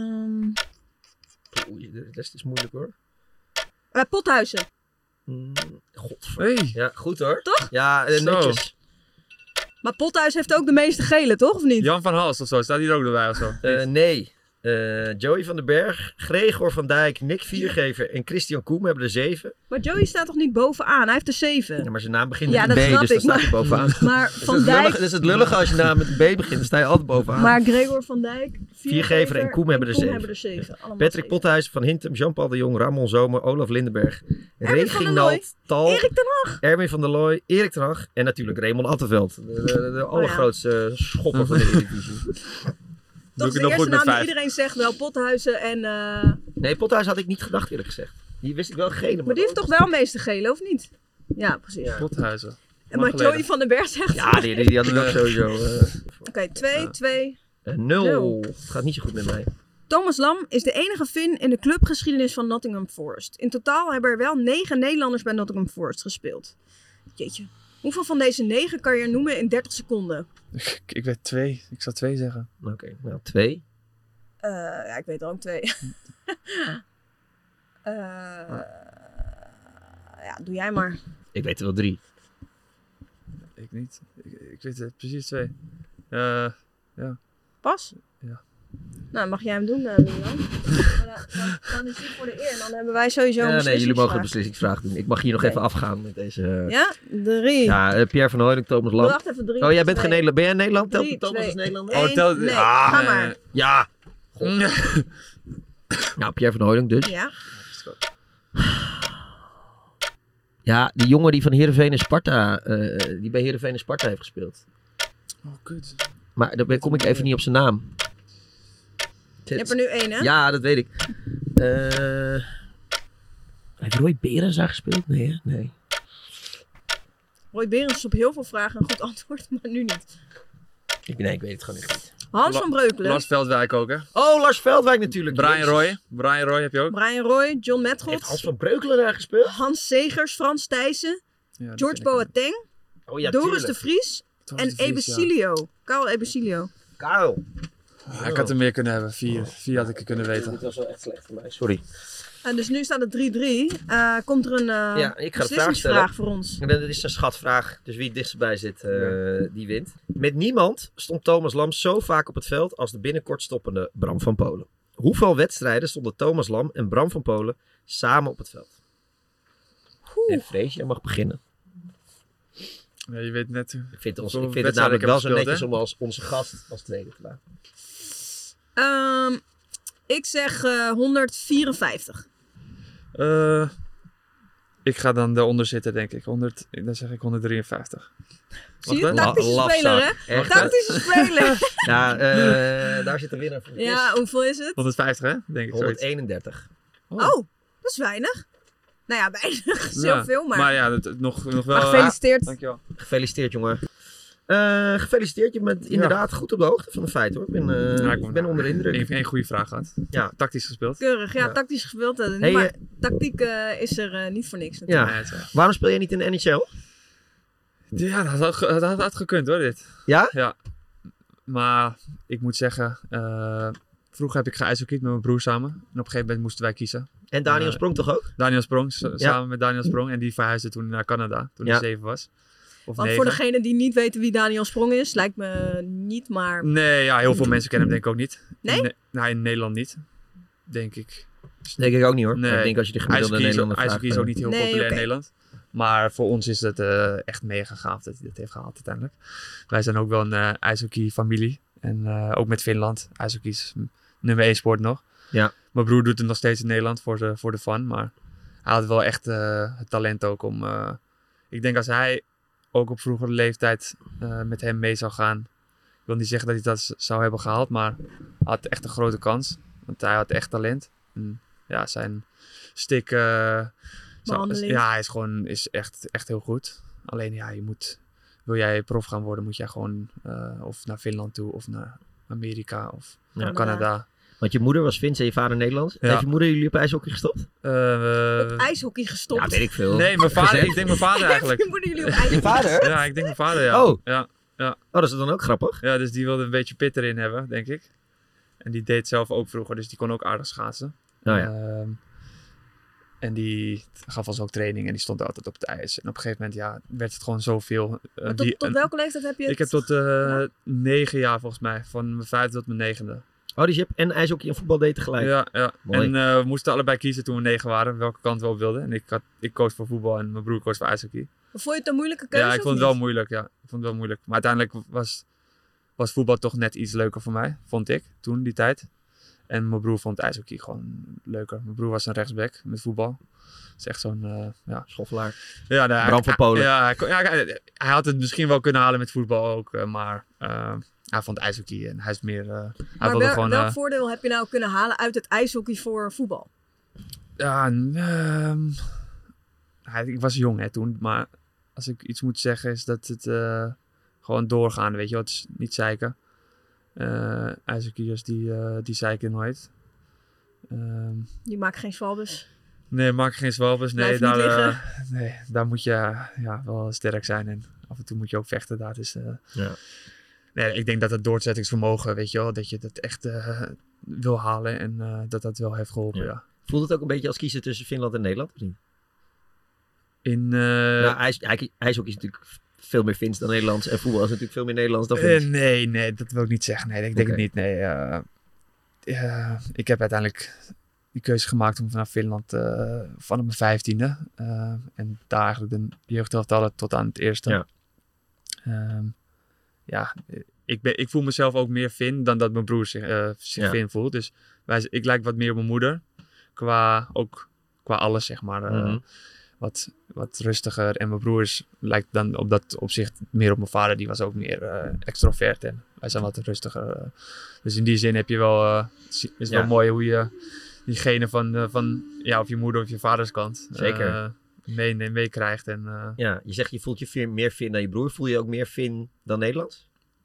Oei, de rest is moeilijk hoor. Pothuizen. Godver. Hey. Ja, goed hoor. Toch? Ja, Zo. netjes. Maar Pothuis heeft ook de meeste gele, toch? Of niet? Jan van Hals of zo. Staat hier ook erbij of zo? Nee. Joey van den Berg, Gregor van Dijk, Nick Viergever en Christian Koem hebben er 7. Maar Joey staat toch niet bovenaan? Hij heeft er 7. Ja, maar zijn naam begint Ja, met dat een B, snap dus dan ik, staat hij bovenaan. Maar Van Dijk... Dat is het lullige als je naam met een B begint, dan sta je altijd bovenaan. Maar Gregor van Dijk, Viergever en Koem hebben er 7. Allemaal Patrick 7. Pothuis, Van Hintem, Jean-Paul de Jong, Ramon Zomer, Olaf Lindenberg, Erwin van der Looy, Reginald Tal, Erik ten Hag. Erwin van der Looy, Erik ten Hag en natuurlijk Raymond Attenveld. De allergrootste schopper van de Eredivisie. Toch ik de nog eerste goed met naam die 5. iedereen zegt, wel Pothuizen en... Nee, Pothuis had ik niet gedacht eerlijk gezegd. Die wist ik wel gele. Maar die heeft toch wel meeste gele, of niet? Ja, precies. Ja. Pothuizen. En maar Joey van den Berg zegt... Ja, die had ik ook sowieso. Oké, 2. 0. Het gaat niet zo goed met mij. Thomas Lam is de enige Fin in de clubgeschiedenis van Nottingham Forest. In totaal hebben er wel 9 Nederlanders bij Nottingham Forest gespeeld. Jeetje. Hoeveel van deze 9 kan je er noemen in 30 seconden? Ik weet 2. Ik zou 2 zeggen. Oké, nou 2. Ja, ik weet er ook 2. Ja, doe jij maar. Ik weet er wel 3. Ik niet. Ik weet precies 2. Pas? Ja. Nou, mag jij hem doen, Milan? Dan is hij voor de eer. Dan hebben wij sowieso een nee, jullie mogen een beslissingsvraag doen. Ik mag hier nog even afgaan met deze... Ja? 3. Ja, Pierre van Hooydonk, Thomas Lam. Wacht even, 3. Oh, jij bent geen Nederland. Ben jij Nederland? 3, Telt Thomas als Nederlander? Nee, ga maar. Ja. Nou, Pierre van Hooydonk dus. Ja. Ja, die jongen die van Heerenveen en Sparta, die bij Heerenveen en Sparta heeft gespeeld. Oh, kut. Maar daar kom ik even niet op zijn naam. Je hebt er nu 1, hè? Ja, dat weet ik. Heeft Roy Berens daar gespeeld? Nee, hè? Nee. Roy Berens is op heel veel vragen een goed antwoord, maar nu niet. Ik weet het gewoon echt niet. Hans van Breukelen. Lars Veldwijk ook, hè? Oh, Lars Veldwijk natuurlijk. Brian Roy heb je ook. Brian Roy, John Metgoed. Heeft Hans van Breukelen daar gespeeld? Hans Segers, Frans Thijssen, Ja, George Boateng, Oh ja, Doris tuurlijk. de Vries en Ebesilio. Karel Ebesilio. Karel. Ja, ik had er meer kunnen hebben. 4 had ik er kunnen weten. Dit was wel echt slecht voor mij, sorry. Dus nu staat het 3-3. Komt er een ik ga de vraag beslissingsvraag stellen. voor ons. En dat is een schatvraag, dus wie het dichtst bij zit, die wint. Met niemand stond Thomas Lam zo vaak op het veld als de binnenkort stoppende Bram van Polen. Hoeveel wedstrijden stonden Thomas Lam en Bram van Polen samen op het veld? En Frees, jij mag beginnen. Ja, je weet net... Ik vind het wedstrijden namelijk ik wel heb zo gespeeld, netjes hè? om als onze gast als tweede te laten. Ik zeg 154. Ik ga dan daaronder zitten, denk ik. Dan zeg ik 153. Zie je, Wacht, tactische speler, hè? Echt, Tactische speler. Ja, daar zit de winnaar van de quiz. Ja, hoeveel is het? 150, hè? Denk ik. 131. Oh, dat is weinig. Nou ja, weinig. Is heel veel, maar... Maar ja, nog wel... Maar gefeliciteerd. Dankjewel. Gefeliciteerd, jongen. Gefeliciteerd, je bent inderdaad goed op de hoogte van de feiten, hoor. Ik ben onder de indruk. Ik heb één goede vraag gehad. Ja. Tactisch gespeeld. Keurig, ja, Ja. tactisch gespeeld. Hey, maar tactiek is er niet voor niks natuurlijk. Ja. Nee, het is- Waarom speel je niet in de NHL? Ja, dat had gekund hoor, dit. Ja? Ja. Maar ik moet zeggen, vroeger heb ik geijshockeyd met mijn broer samen. En op een gegeven moment moesten wij kiezen. En Daniel Sprong toch ook? Daniel Sprong, samen met Daniel Sprong. En die verhuisde toen naar Canada, toen hij 7 was. Of Want 9. voor degenen die niet weten wie Daniel Sprong is, lijkt me niet, maar... Nee, ja, heel veel mensen kennen hem denk ik ook niet. Nee? Nee, in Nederland niet. Denk ik. Denk ik ook niet, hoor. Nee. Maar ik denk als je de gemiddelde Nederlander vraagt... IJshockey is ook niet heel Nee, populair oké. in Nederland. Maar voor ons is het echt mega gaaf dat hij dat heeft gehaald uiteindelijk. Wij zijn ook wel een ijshockey-familie. En ook met Finland. IJshockey is nummer 1 sport nog. Ja. Mijn broer doet het nog steeds in Nederland voor de fun. Maar hij had wel echt het talent ook om... ik denk als hij ook op vroegere leeftijd met hem mee zou gaan... Ik wil niet zeggen dat hij dat zou hebben gehaald. Maar hij had echt een grote kans. Want hij had echt talent. En ja, zijn stick... Behandeling. Ja, hij is echt heel goed. Alleen ja, wil jij prof gaan worden, moet jij gewoon of naar Finland toe of naar Amerika of naar Canada. Want je moeder was Fins en je vader Nederlands. Ja. Heeft je moeder jullie op ijshockey gestopt? Op ijshockey gestopt. Ja, weet ik veel. Nee, mijn vader. Gezet. Ik denk mijn vader Heeft eigenlijk. je moeder jullie op ijshockey vader? Ja, ik denk mijn vader, ja. Oh. Ja, Oh, dat is dan ook grappig. ja, dus die wilde een beetje pit erin hebben, denk ik. En die deed zelf ook vroeger, dus die kon ook aardig schaatsen. Oh ja. En die gaf ons ook training en die stond altijd op het ijs. En op een gegeven moment ja, werd het gewoon zoveel. Maar tot welke leeftijd heb je het? Ik heb tot 9 jaar volgens mij. Van mijn 5e tot mijn 9e. Oh, dus je hebt en ijshockey en voetbal deed tegelijk. Ja. Mooi. En we moesten allebei kiezen toen we 9 waren. Welke kant we op wilden. En ik koos voor voetbal en mijn broer koos voor ijshockey. Vond je het een moeilijke keuze? Ja, ik of vond het wel niet? moeilijk. Ja, ik vond het wel moeilijk. Maar uiteindelijk was voetbal toch net iets leuker voor mij. Vond ik toen, die tijd. En mijn broer vond ijshockey gewoon leuker. Mijn broer was een rechtsback met voetbal. Dat is echt zo'n, ja... Schoffelaar. Ja, nee, Bram van Polen. Hij had het misschien wel kunnen halen met voetbal ook. Maar hij vond ijshockey en hij is meer... hij Maar wilde gewoon... welk voordeel heb je nou kunnen halen uit het ijshockey voor voetbal? Ja, ik was jong hè, toen. Maar als ik iets moet zeggen is dat het gewoon doorgaan. Weet je wel, het is niet zeiken. IJshockeyers die zeiken nooit. Die maken geen zwalbes. Nee, maak geen zwalbes. Nee, Blijf niet liggen. daar moet je ja, wel sterk zijn. En af en toe moet je ook vechten. Dat is, Ja. nee, ik denk dat het doorzettingsvermogen, weet je wel, dat je dat echt wil halen. En dat wel heeft geholpen, ja. Voelt het ook een beetje als kiezen tussen Finland en Nederland, of niet? Nou, ijshockey is natuurlijk veel meer Fins dan Nederlands. En voetbal is natuurlijk veel meer Nederlands dan Fins. nee, dat wil ik niet zeggen. Nee, ik denk het niet. Nee, Ik heb uiteindelijk die keuze gemaakt om vanaf Finland vanaf mijn 15e. En daar eigenlijk de jeugdelftallen tot aan het eerste. Ja. Ik voel mezelf ook meer Fin dan dat mijn broer zich Fin voelt. Dus ik lijk wat meer op mijn moeder. Qua alles, zeg maar. Wat rustiger. En mijn broer lijkt dan op dat opzicht meer op mijn vader. Die was ook meer extrovert. En wij zijn wat rustiger. Dus in die zin heb je wel... is wel mooi hoe je diegene van of je moeder of je vaders kant... Zeker. meekrijgt. Je zegt je voelt je meer Fin dan je broer. Voel je ook meer Fin dan Nederlands?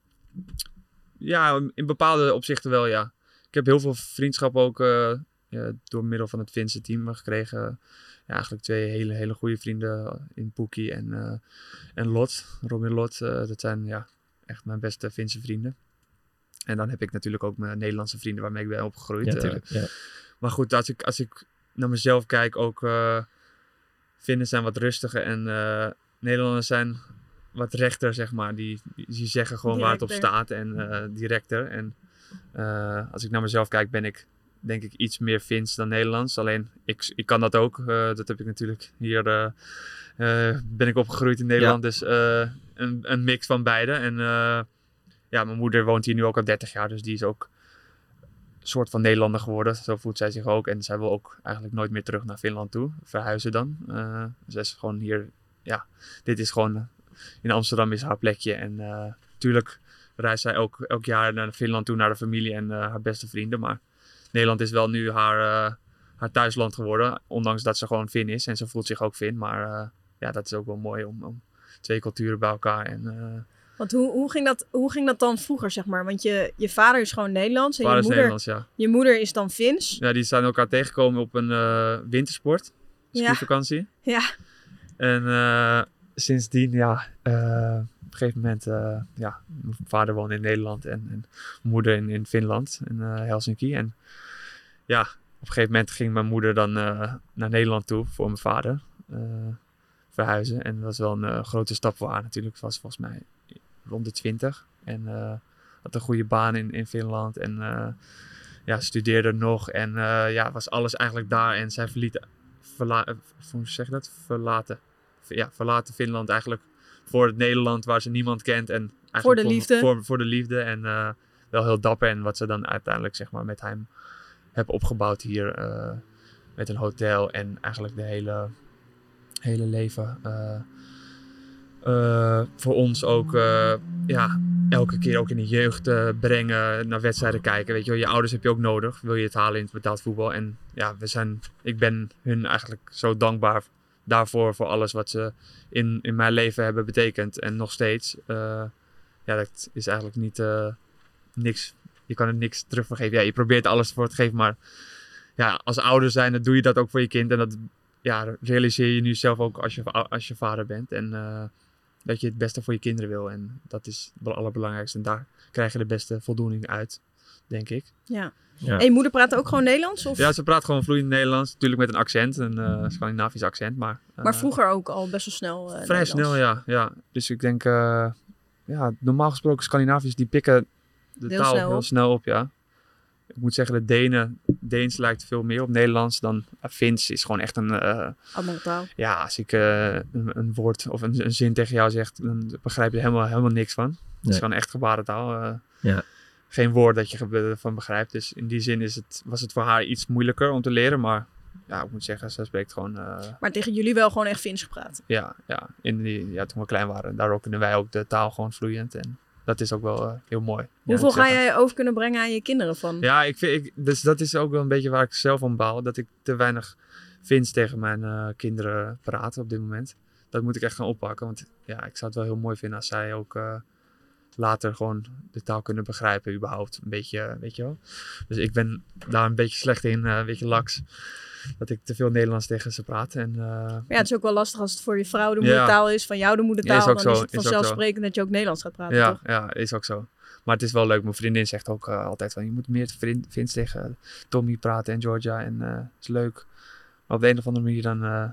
Ja, in bepaalde opzichten wel, ja. Ik heb heel veel vriendschap ook door middel van het Finse team gekregen. Ja, eigenlijk 2 hele goede vrienden in Poekie en Lot. Robin Lot, dat zijn echt mijn beste Finse vrienden. En dan heb ik natuurlijk ook mijn Nederlandse vrienden waarmee ik ben opgegroeid. Natuurlijk. Maar goed, als ik naar mezelf kijk, ook Finnen zijn wat rustiger en Nederlanders zijn wat rechter, zeg maar. Die zeggen gewoon waar het op staat en directer. En als ik naar mezelf kijk, ben ik denk ik iets meer Fins dan Nederlands. Alleen, ik kan dat ook. Dat heb ik natuurlijk hier... ben ik opgegroeid in Nederland. Dus een mix van beide. En mijn moeder woont hier nu ook al 30 jaar. Dus die is ook een soort van Nederlander geworden. Zo voelt zij zich ook. En zij wil ook eigenlijk nooit meer terug naar Finland toe. Verhuizen dan. Zij is gewoon hier... Ja, dit is gewoon... In Amsterdam is haar plekje. En natuurlijk reist zij elk jaar naar Finland toe. Naar de familie en haar beste vrienden. Maar Nederland is wel nu haar thuisland geworden. Ondanks dat ze gewoon Fin is. En ze voelt zich ook Fin. Maar dat is ook wel mooi om 2 culturen bij elkaar. En, want hoe ging dat dan vroeger, zeg maar? Want je vader is gewoon Nederlands. En je moeder is dan Fins. Ja, die zijn elkaar tegengekomen op een wintersport. Skivakantie. Ja. En sindsdien, op een gegeven moment... mijn vader woonde in Nederland en mijn moeder in Finland. In Helsinki. En ja, op een gegeven moment ging mijn moeder dan naar Nederland toe voor mijn vader. Verhuizen. En dat was wel een grote stap voor haar natuurlijk. Ze was volgens mij rond de 20. En had een goede baan in Finland. En studeerde nog. En was alles eigenlijk daar. En zij verlaten Finland eigenlijk voor het Nederland waar ze niemand kent. En eigenlijk voor de liefde. Voor de liefde. En wel heel dapper. En wat ze dan uiteindelijk zeg maar met hem hebben opgebouwd hier. Met een hotel en eigenlijk de hele leven. Voor ons ook elke keer ook in de jeugd brengen, naar wedstrijden kijken. Weet je wel, je ouders heb je ook nodig. Wil je het halen in het betaald voetbal. En ja, ik ben hun eigenlijk zo dankbaar daarvoor. Voor alles wat ze in mijn leven hebben betekend. En nog steeds. Dat is eigenlijk niet niks. Je kan er niks terug voor geven. Ja, je probeert alles voor te geven. Maar ja, als ouder zijn, dan doe je dat ook voor je kind. En dat realiseer je nu zelf ook als je vader bent. En dat je het beste voor je kinderen wil. En dat is het allerbelangrijkste. En daar krijg je de beste voldoening uit, denk ik. Ja. En je moeder praat ook gewoon Nederlands? Of? Ja, ze praat gewoon vloeiend Nederlands. Natuurlijk met een accent, een Scandinavisch accent. Maar vroeger ook al best wel snel vrij Nederlands. snel, ja. Dus ik denk, normaal gesproken Scandinavisch, die pikken de taal heel snel op, ja. Ik moet zeggen, Deens lijkt veel meer op Nederlands dan Fins is gewoon echt een... andere taal. Ja, als ik een woord of een zin tegen jou zeg, dan begrijp je helemaal niks van. Het is gewoon echt gebarentaal. Geen woord dat je ervan begrijpt. Dus in die zin was het voor haar iets moeilijker om te leren. Maar ja, ik moet zeggen, ze spreekt gewoon... Maar tegen jullie wel gewoon echt Fins gepraat? Ja. Toen we klein waren. Daardoor kunnen wij ook de taal gewoon vloeiend. En dat is ook wel heel mooi. Hoeveel ga jij over kunnen brengen aan je kinderen van? Ja, dus dat is ook wel een beetje waar ik zelf aan baal. Dat ik te weinig Fins tegen mijn kinderen praat op dit moment. Dat moet ik echt gaan oppakken. Want ja, ik zou het wel heel mooi vinden als zij ook later gewoon de taal kunnen begrijpen. Überhaupt een beetje, weet je wel. Dus ik ben daar een beetje slecht in. Een beetje laks. Dat ik te veel Nederlands tegen ze praat. En, het is ook wel lastig als het voor je vrouw de moedertaal is. Van jou de moedertaal. Is dan zo, is het vanzelfsprekend dat je ook Nederlands gaat praten. Ja, toch? ja, is ook zo. Maar het is wel leuk. Mijn vriendin zegt ook altijd van... Je moet meer Fins tegen Tommy praten en Georgia. En het is leuk. Maar op de een of andere manier dan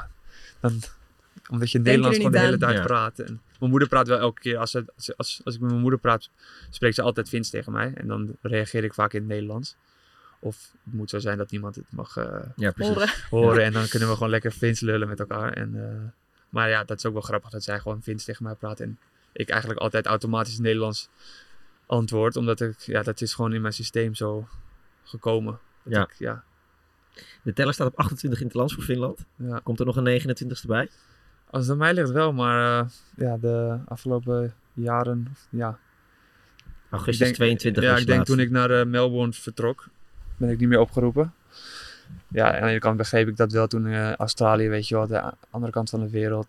omdat je Nederlands gewoon de hele tijd praat. En mijn moeder praat wel elke keer. Als ik met mijn moeder praat, spreekt ze altijd Fins tegen mij. En dan reageer ik vaak in het Nederlands. Of het moet zo zijn dat niemand het mag horen. En dan kunnen we gewoon lekker Fins lullen met elkaar. Maar ja, dat is ook wel grappig dat zij gewoon Fins tegen mij praat. En ik eigenlijk altijd automatisch Nederlands antwoord. Omdat dat is gewoon in mijn systeem zo gekomen. De teller staat op 28 in het land voor Finland. Ja. Komt er nog een 29ste bij? Als het aan mij ligt wel, maar de afgelopen jaren... Augustus 22 Ja, ik denk toen ik naar Melbourne vertrok, ben ik niet meer opgeroepen. Ja, aan de ene kant begreep ik dat wel toen Australië, weet je wel, de andere kant van de wereld.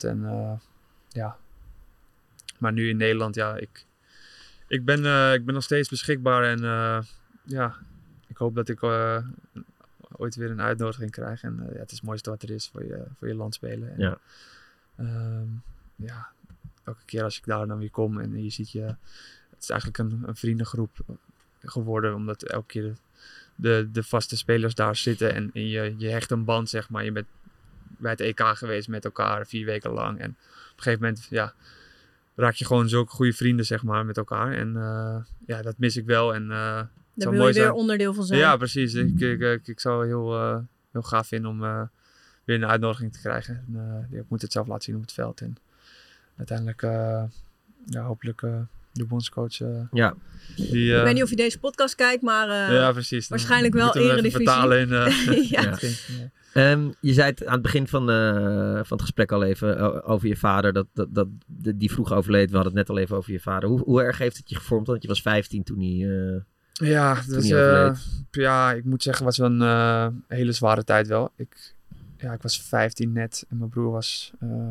Maar nu in Nederland, ik ben nog steeds beschikbaar en ik hoop dat ik ooit weer een uitnodiging krijg. En het is het mooiste wat er is voor je land spelen. En, elke keer als ik daar dan weer kom en je ziet het is eigenlijk een vriendengroep geworden, omdat elke keer de vaste spelers daar zitten en je hecht een band, zeg maar. Je bent bij het EK geweest met elkaar 4 weken lang en op een gegeven moment raak je gewoon zulke goede vrienden, zeg maar, met elkaar. En dat mis ik wel. En daar wil je weer onderdeel van zijn. Ja, precies. Ik zou heel gaaf vinden om weer een uitnodiging te krijgen. En, ik moet het zelf laten zien op het veld. En uiteindelijk, hopelijk de bondscoach. Ik weet niet of je deze podcast kijkt, maar ja, precies. Waarschijnlijk wel Eredivisie. Vertalen in, je zei het aan het begin van het gesprek al even over je vader, dat die vroeg overleed. We hadden het net al even over je vader. Hoe erg heeft het je gevormd? Want je was 15 toen hij overleed. Ik moet zeggen, het was een hele zware tijd wel. Ik was 15 net en mijn broer was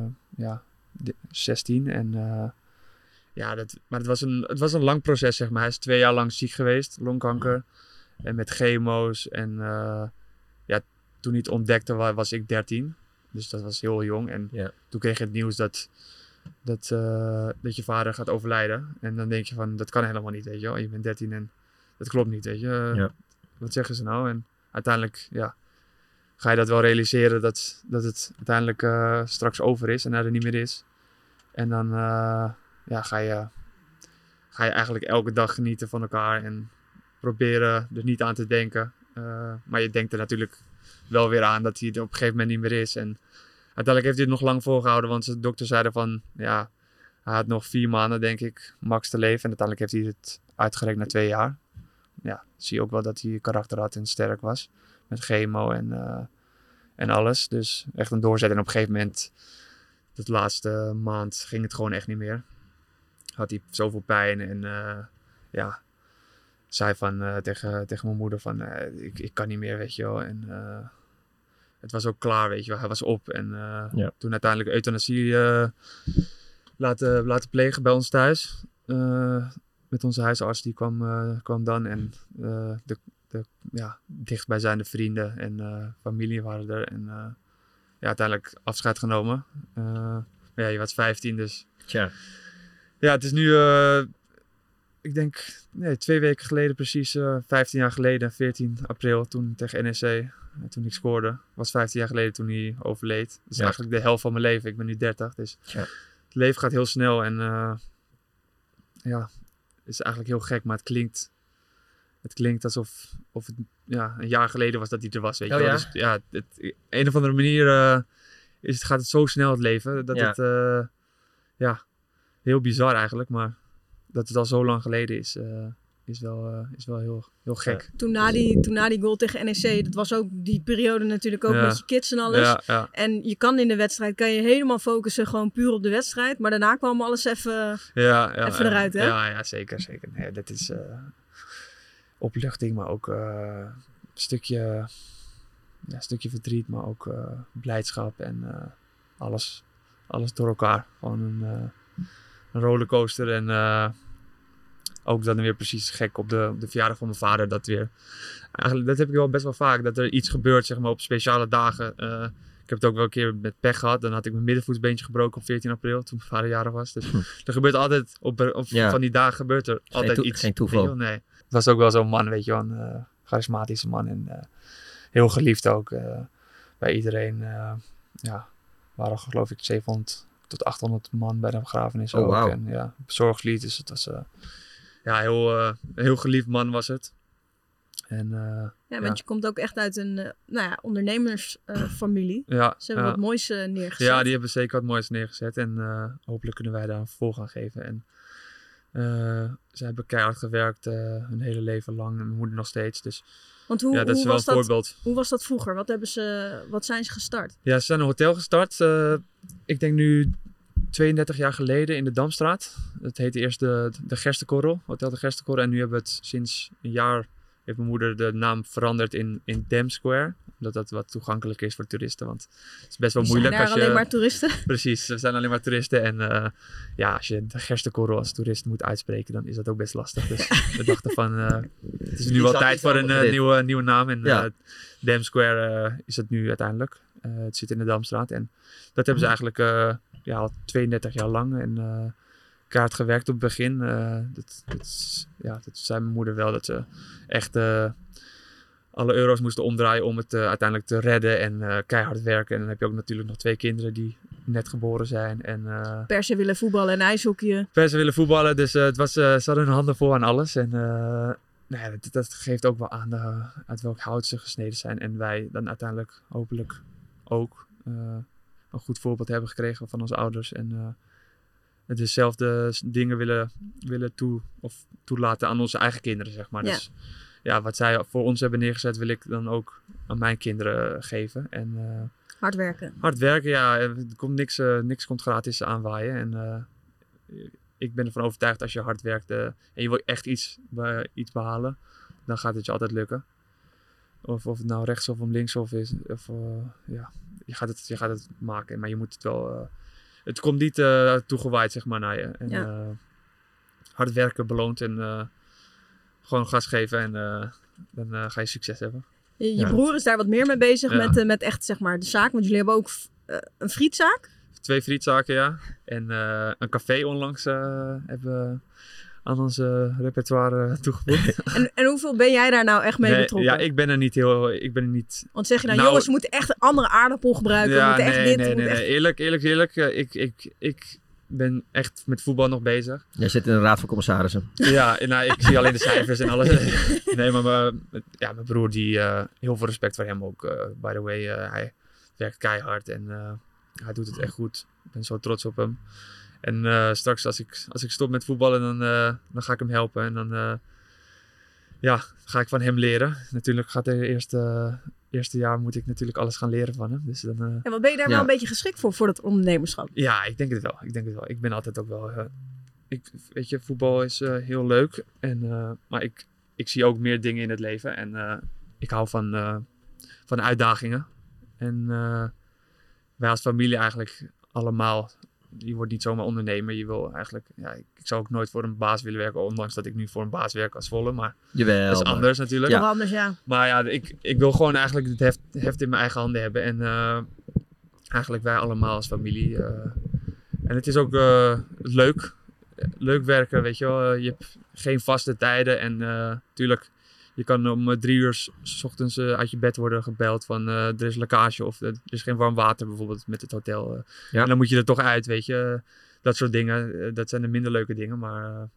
16. En maar het was een lang proces, zeg maar. Hij is 2 jaar lang ziek geweest, longkanker. En met chemo's. En toen hij het ontdekte was ik 13. Dus dat was heel jong. En toen kreeg je het nieuws dat je vader gaat overlijden. En dan denk je van, dat kan helemaal niet, weet je wel. Je bent 13 en dat klopt niet, weet je. Wat zeggen ze nou? En uiteindelijk, ga je dat wel realiseren dat het uiteindelijk straks over is en hij er niet meer is. En dan ga je eigenlijk elke dag genieten van elkaar en proberen er niet aan te denken. Maar je denkt er natuurlijk wel weer aan dat hij er op een gegeven moment niet meer is. En uiteindelijk heeft hij het nog lang volgehouden, want de dokter zei van, hij had nog 4 maanden, denk ik, max te leven. En uiteindelijk heeft hij het uitgerekt na 2 jaar. Ja, zie je ook wel dat hij karakter had en sterk was. Met chemo en alles. Dus echt een doorzet. En op een gegeven moment, de laatste maand, ging het gewoon echt niet meer. Had hij zoveel pijn en zei van tegen mijn moeder van ik kan niet meer, weet je wel. En het was ook klaar, weet je wel. Hij was op. En toen uiteindelijk euthanasie laten plegen bij ons thuis. Met onze huisarts, die kwam dan. En dichtbijzijnde vrienden en familie waren er. En uiteindelijk afscheid genomen. Je was 15, dus... Tja. Ja, het is nu... ik denk 2 weken geleden precies, 15 jaar geleden, 14 april, toen tegen NEC, toen ik scoorde. Was 15 jaar geleden toen hij overleed. Dat is eigenlijk de helft van mijn leven. Ik ben nu 30, dus het leven gaat heel snel. En het is eigenlijk heel gek, maar het klinkt alsof het een jaar geleden was dat hij er was, weet je wel. Dus een of andere manier gaat het zo snel, het leven, dat het heel bizar eigenlijk, maar dat het al zo lang geleden is wel heel gek. Toen na die goal tegen NEC, dat was ook die periode natuurlijk ook met je kids en alles. Ja. En je kan in de wedstrijd, kan je helemaal focussen gewoon puur op de wedstrijd, maar daarna kwam alles even eruit, hè? Ja, zeker. Nee, dat is opluchting, maar ook een stukje verdriet, maar ook blijdschap en alles door elkaar. Gewoon een rollercoaster en ook dan weer precies gek op de verjaardag van mijn vader. Eigenlijk, dat heb ik wel best wel vaak, dat er iets gebeurt, zeg maar, op speciale dagen. Ik heb het ook wel een keer met pech gehad. Dan had ik mijn middenvoetsbeentje gebroken op 14 april, toen mijn vader jarig was. Dus er gebeurt altijd, van die dagen gebeurt er altijd iets. Geen toeval. Nee. Het was ook wel zo'n man, weet je wel, een charismatische man en heel geliefd ook bij iedereen. Waren geloof ik 700 tot 800 man bij de begrafenis ook. Wow. En bezorgslied, dus het was heel geliefd man was het. En, want je komt ook echt uit een ondernemersfamilie. Ze hebben wat moois neergezet. Ja, die hebben zeker wat moois neergezet. En hopelijk kunnen wij daar een vervolg aan geven. En ze hebben keihard gewerkt hun hele leven lang. En mijn moeder nog steeds. Dus want dat is wel een voorbeeld. Hoe was dat vroeger? Wat zijn ze gestart? Ja, ze zijn een hotel gestart. Ik denk nu 32 jaar geleden in de Damstraat. Het heette eerst de Gerstekorrel, Hotel de Gerstekorrel. En nu hebben we het sinds een jaar, heeft mijn moeder de naam veranderd in Dam Square. Omdat dat wat toegankelijk is voor toeristen. Want het is best wel moeilijk. Zijn daar alleen maar toeristen? Precies, er zijn alleen maar toeristen. En als je de Gerstekorrel als toerist moet uitspreken, dan is dat ook best lastig. Dus we dachten van, het is nu wel tijd voor een nieuwe naam. En Dam Square is het nu uiteindelijk. Het zit in de Damstraat. En dat hebben ze eigenlijk al 32 jaar lang. En kaart gewerkt op het begin. Dat zei mijn moeder wel. Dat ze echt alle euro's moesten omdraaien om het uiteindelijk te redden. En keihard werken. En dan heb je ook natuurlijk nog 2 kinderen die net geboren zijn. En per se willen voetballen en ijshockeyen. Per se willen voetballen. Dus ze hadden hun handen vol aan alles. En dat geeft ook wel aan uit welk hout ze gesneden zijn. En wij dan uiteindelijk hopelijk ook een goed voorbeeld hebben gekregen van onze ouders. En dezelfde dingen willen toelaten aan onze eigen kinderen, zeg maar. Ja. Dus wat zij voor ons hebben neergezet, wil ik dan ook aan mijn kinderen geven. En hard werken. Hard werken, ja. Er komt niks komt gratis aanwaaien. En ik ben ervan overtuigd, als je hard werkt en je wil echt iets behalen, dan gaat het je altijd lukken. Of het nou rechts of links is. Je gaat het maken. Maar je moet het wel... het komt niet toegewaaid, zeg maar, naar je. En hard werken beloont en gewoon gas geven. En dan ga je succes hebben. Je broer is daar wat meer mee bezig met echt, zeg maar, de zaak. Want jullie hebben ook een frietzaak. 2 frietzaken, ja. En een café onlangs hebben aan onze repertoire toegevoegd. En hoeveel ben jij daar nou echt mee betrokken? Ja, ik ben er niet... Want zeg je nou, jongens, we moeten echt een andere aardappel gebruiken. Ja, we moeten echt dit. Nee. Eerlijk. Ik ben echt met voetbal nog bezig. Jij zit in een raad van commissarissen. Ja, ik zie alleen de cijfers en alles. Nee, maar mijn broer, die heel veel respect voor hem ook. By the way, hij werkt keihard en hij doet het echt goed. Ik ben zo trots op hem. En straks als ik stop met voetballen, dan ga ik hem helpen. En dan ga ik van hem leren. Natuurlijk gaat de eerste jaar moet ik natuurlijk alles gaan leren van hem. Dus dan, wat ben je daar wel een beetje geschikt voor dat ondernemerschap? Ja, ik denk het wel. Ik ben altijd ook wel... weet je, voetbal is heel leuk. Maar ik zie ook meer dingen in het leven. En ik hou van uitdagingen. En wij als familie eigenlijk allemaal... Je wordt niet zomaar ondernemer. Je wil eigenlijk... Ja, ik zou ook nooit voor een baas willen werken. Ondanks dat ik nu voor een baas werk als Zwolle. Maar Jawel, dat is anders natuurlijk. Ja. Anders, ja. Maar ja, ik wil gewoon eigenlijk het heft in mijn eigen handen hebben. En eigenlijk wij allemaal als familie. En het is ook leuk. Leuk werken, weet je wel. Je hebt geen vaste tijden. En natuurlijk... Je kan om 3 uur 's ochtends uit je bed worden gebeld van er is lekkage of er is geen warm water bijvoorbeeld met het hotel. En dan moet je er toch uit, weet je. Dat soort dingen, dat zijn de minder leuke dingen. Maar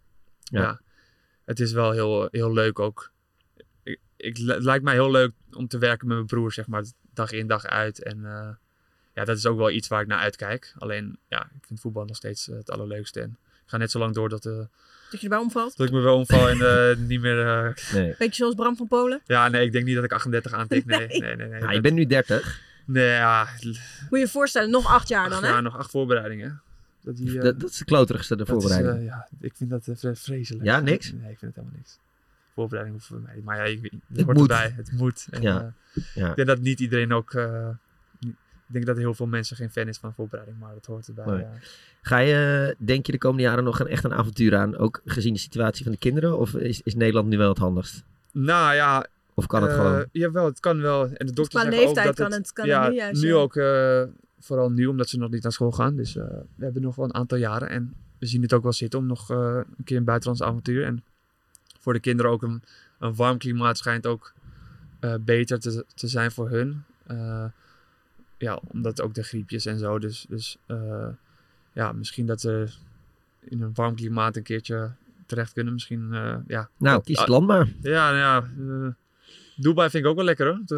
het is wel heel, heel leuk ook. Het lijkt mij heel leuk om te werken met mijn broer, zeg maar, dag in dag uit. En dat is ook wel iets waar ik naar uitkijk. Alleen, ik vind voetbal nog steeds het allerleukste. En ik ga net zo lang door dat je erbij omvalt? Dat ik me wel omval en niet meer... Nee. Beetje zoals Bram van Polen? Ja, nee, ik denk niet dat ik 38 aantik. Nee. Ja, je bent nu 30. Nee, ja. Moet je je voorstellen, nog 8 jaar dan, hè? Ja, nog 8 voorbereidingen. Dat is de kloterigste, de voorbereiding. Ik vind dat vreselijk. Ja, niks? Nee, ik vind het helemaal niks. Voorbereiding hoeft voor mij. Maar het hoort erbij. Het moet. En, ik denk dat niet iedereen ook... ik denk dat heel veel mensen geen fan is van voorbereiding, maar dat hoort erbij. Nee. Ga je, denk je, de komende jaren nog echt een avontuur aan? Ook gezien de situatie van de kinderen? Of is Nederland nu wel het handigst? Nou ja... Of kan het gewoon? Jawel, het kan wel. En de dokters qua zeggen leeftijd ook dat kan het nu juist. Nu ook, vooral nu, omdat ze nog niet naar school gaan. Dus we hebben nog wel een aantal jaren. En we zien het ook wel zitten om nog een keer een buitenlands avontuur. En voor de kinderen ook een warm klimaat schijnt ook beter te zijn voor hun. Omdat ook de griepjes en zo. Dus misschien dat ze in een warm klimaat een keertje terecht kunnen. Misschien, kies het land maar. Dubai vind ik ook wel lekker hoor.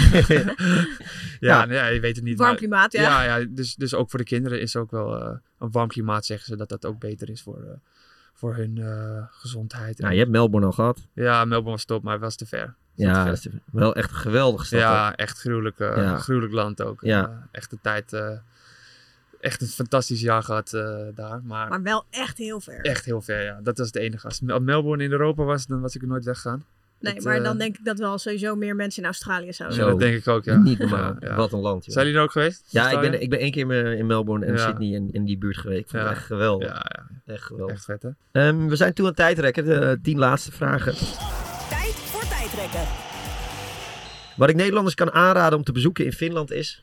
Je weet het niet. Warm klimaat, ja. Ja, dus ook voor de kinderen is ook wel een warm klimaat, zeggen ze, dat ook beter is voor hun gezondheid. Nou, je hebt Melbourne al gehad. Ja, Melbourne was top, maar het was te ver. Ja, dat is wel echt een geweldige stad. Ja, echt gruwelijk land ook. Ja. Echt de tijd... echt een fantastisch jaar gehad daar. Maar wel echt heel ver. Echt heel ver, ja. Dat was het enige. Als Melbourne in Europa was, dan was ik er nooit weggegaan. Nee, maar dan denk ik dat wel sowieso meer mensen in Australië zouden zijn. Ja, dat denk ik ook, ja. Niet normaal. Ja. Wat een land. Joh. Zijn jullie er ook geweest? Ja, ik ben 1 keer in Melbourne en Sydney in die buurt geweest. Ik vond het echt geweldig. Ja. Echt geweldig. Echt vet, hè? We zijn toe aan tijdrekken. De 10 laatste vragen. Tijd voor tijdrekken. Wat ik Nederlanders kan aanraden om te bezoeken in Finland is...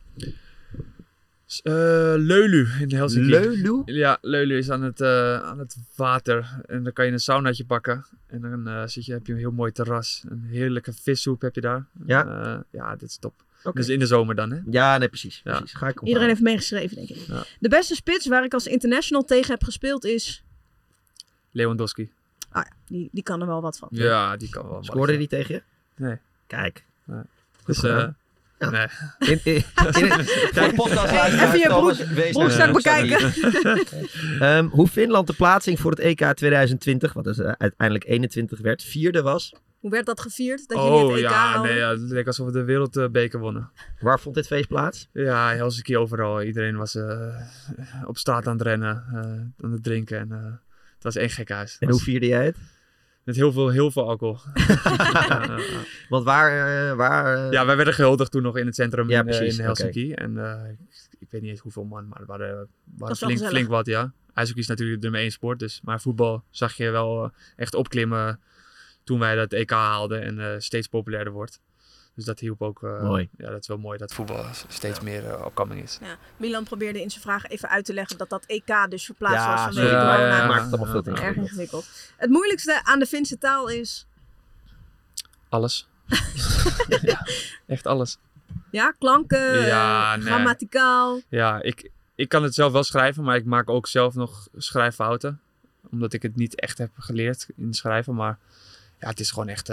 Leulu in Helsinki. Leulu? Ja, Leulu is aan het water. En dan kan je een saunaatje pakken. En dan heb je een heel mooi terras. Een heerlijke vissoep heb je daar. Ja? Dit is top. Okay. Dus in de zomer dan, hè? Ja, nee, precies. Ja. Ga ik Iedereen heeft meegeschreven, denk ik. Ja. De beste spits waar ik als international tegen heb gespeeld is... Lewandowski. Ah ja, die kan er wel wat van. Ja, die kan wel. Scoorde die tegen je? Nee. Kijk. Nee. Goed Dus, gedaan. Ja. Nee. Voor de podcast Even je broekzak bekijken. Hoe Finland de plaatsing voor het EK 2020, wat dus uiteindelijk 21 werd, 4e was. Hoe werd dat gevierd? Dat jullie het EK hadden? Het leek alsof we de wereldbeker wonnen. Waar vond dit feest plaats? Ja, Helsinki overal. Iedereen was op straat aan het rennen, aan het drinken. En het was één gek huis. En hoe vierde jij het? Met heel veel alcohol. Want waar... Ja, wij werden gehuldigd toen nog in het centrum in Helsinki. Okay. En ik weet niet eens hoeveel man, maar er waren flink wat, ja. IJshockey is natuurlijk de nummer 1 sport, dus, maar voetbal zag je wel echt opklimmen toen wij dat EK haalden en steeds populairder wordt. Dus dat hielp ook. Mooi. Ja, dat is wel mooi dat voetbal steeds meer opkoming is. Ja, Milan probeerde in zijn vraag even uit te leggen dat dat EK dus verplaatst was vanwege corona. Maakt het allemaal veel te erg ingewikkeld. Het moeilijkste aan de Finse taal is? Alles. Ja, echt alles. Ja, klanken, grammaticaal. Ja, ik kan het zelf wel schrijven, maar ik maak ook zelf nog schrijffouten. Omdat ik het niet echt heb geleerd in schrijven. Maar ja, het is gewoon echt...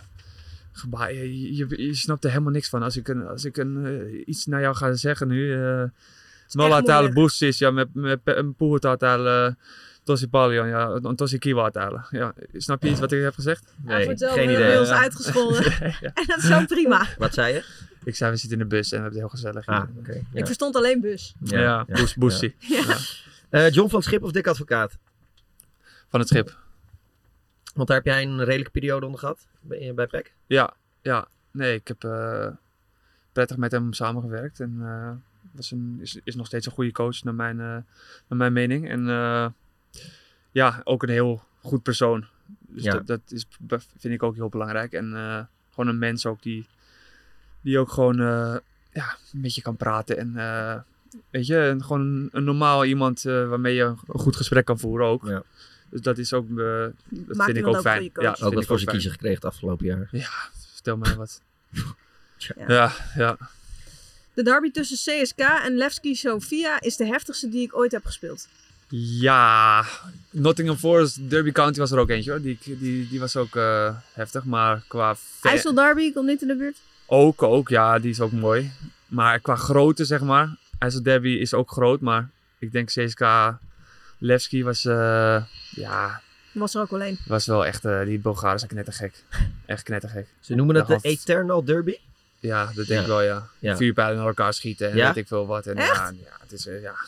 Je snapt er helemaal niks van. Als ik iets naar jou ga zeggen nu... Nolla boost is, ja, met puhutaan täällä tosi paljon, ja, on tosi kiva täällä. Ja, snap je iets wat ik heb gezegd? Nee, geen idee. Bij ons uitgescholden. Ja. En dat is zo prima. Wat zei je? Ik zei, we zitten in de bus en we hebben het heel gezellig. Okay, ja. Ik verstond alleen bus. Ja. Boesie. Ja. John van het Schip of Dick Advocaat? Van het Schip. Want daar heb jij een redelijke periode onder gehad bij PEC? Ja. Nee, ik heb prettig met hem samengewerkt. En is nog steeds een goede coach naar mijn mening. En ook een heel goed persoon. Dus dat vind ik ook heel belangrijk. En gewoon een mens ook die ook gewoon een beetje kan praten. En weet je, gewoon een normaal iemand waarmee je een goed gesprek kan voeren ook. Ja. Dus dat is ook, dat vind ik ook fijn. Ja, ook wat voor zijn kiezer gekregen het afgelopen jaar. Ja, vertel mij wat. Ja. De derby tussen CSK en Levski Sofia is de heftigste die ik ooit heb gespeeld. Ja, Nottingham Forest, Derby County was er ook eentje hoor. Die was ook heftig, maar qua... IJssel Derby komt niet in de buurt? Ook, ja, die is ook mooi. Maar qua grootte zeg maar, IJssel Derby is ook groot, maar ik denk CSK Levski was, was er ook alleen. Was wel echt, die Bulgaren zijn knettergek. Echt knettergek. Ze noemen het de Eternal Derby? Ja, dat denk ik wel, ja. 4 pijlen naar elkaar schieten en weet ik veel wat. En het is,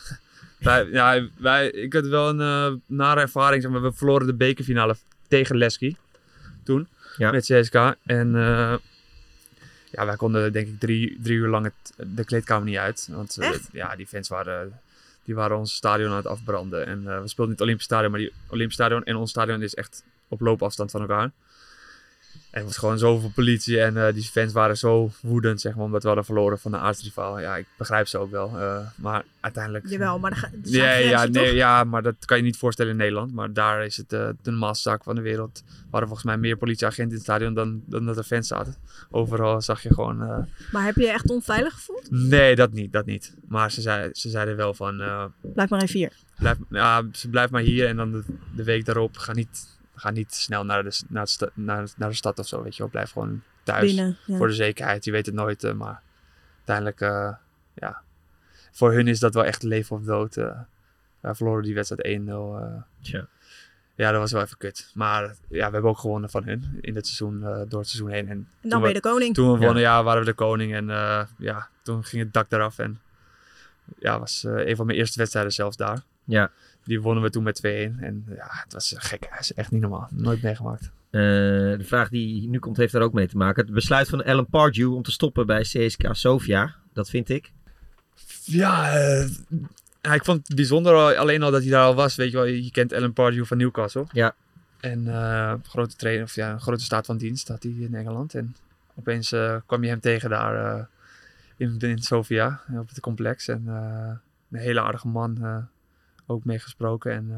ik had wel een nare ervaring. Zeg maar, we verloren de bekerfinale tegen Levski toen, met CSK. En wij konden denk ik 3 uur lang de kleedkamer niet uit. Want die fans waren ons stadion aan het afbranden. En we speelden in het Olympisch Stadion, maar die Olympisch Stadion en ons stadion is echt op loopafstand van elkaar. En het was gewoon zoveel politie en die fans waren zo woedend, zeg maar, omdat we hadden verloren van de aartsrivaal. Ja, ik begrijp ze ook wel, maar uiteindelijk... Jawel, maar maar dat kan je niet voorstellen in Nederland. Maar daar is het de normaalste zaak van de wereld. Er waren volgens mij meer politieagenten in het stadion dan dat er fans zaten. Overal zag je gewoon... Maar heb je je echt onveilig gevoeld? Nee, dat niet. Maar ze zeiden wel van... blijf maar even hier. Blijf maar hier en dan de week daarop ga niet snel naar de stad of zo, weet je wel. Blijf gewoon thuis. Binnen, ja. Voor de zekerheid, je weet het nooit. Maar uiteindelijk, voor hun is dat wel echt leven of dood. Wij verloren die wedstrijd 1-0. Ja, dat was wel even kut. Maar we hebben ook gewonnen van hun in het seizoen, door het seizoen heen. En dan ben je de koning. Toen we wonnen, waren we de koning. En toen ging het dak eraf. En was een van mijn eerste wedstrijden zelfs daar. Ja. Die wonnen we toen met 2-1. En het was gek. Het is echt niet normaal. Nooit meegemaakt. De vraag die nu komt heeft daar ook mee te maken. Het besluit van Alan Pardew om te stoppen bij CSKA Sofia. Dat vind ik. Ja, ik vond het bijzonder alleen al dat hij daar al was. Weet je wel, je kent Alan Pardew van Newcastle. Ja. En grote trainer, of een grote staat van dienst had hij in Engeland. En opeens kwam je hem tegen daar in Sofia, op het complex. En een hele aardige man, ook meegesproken. En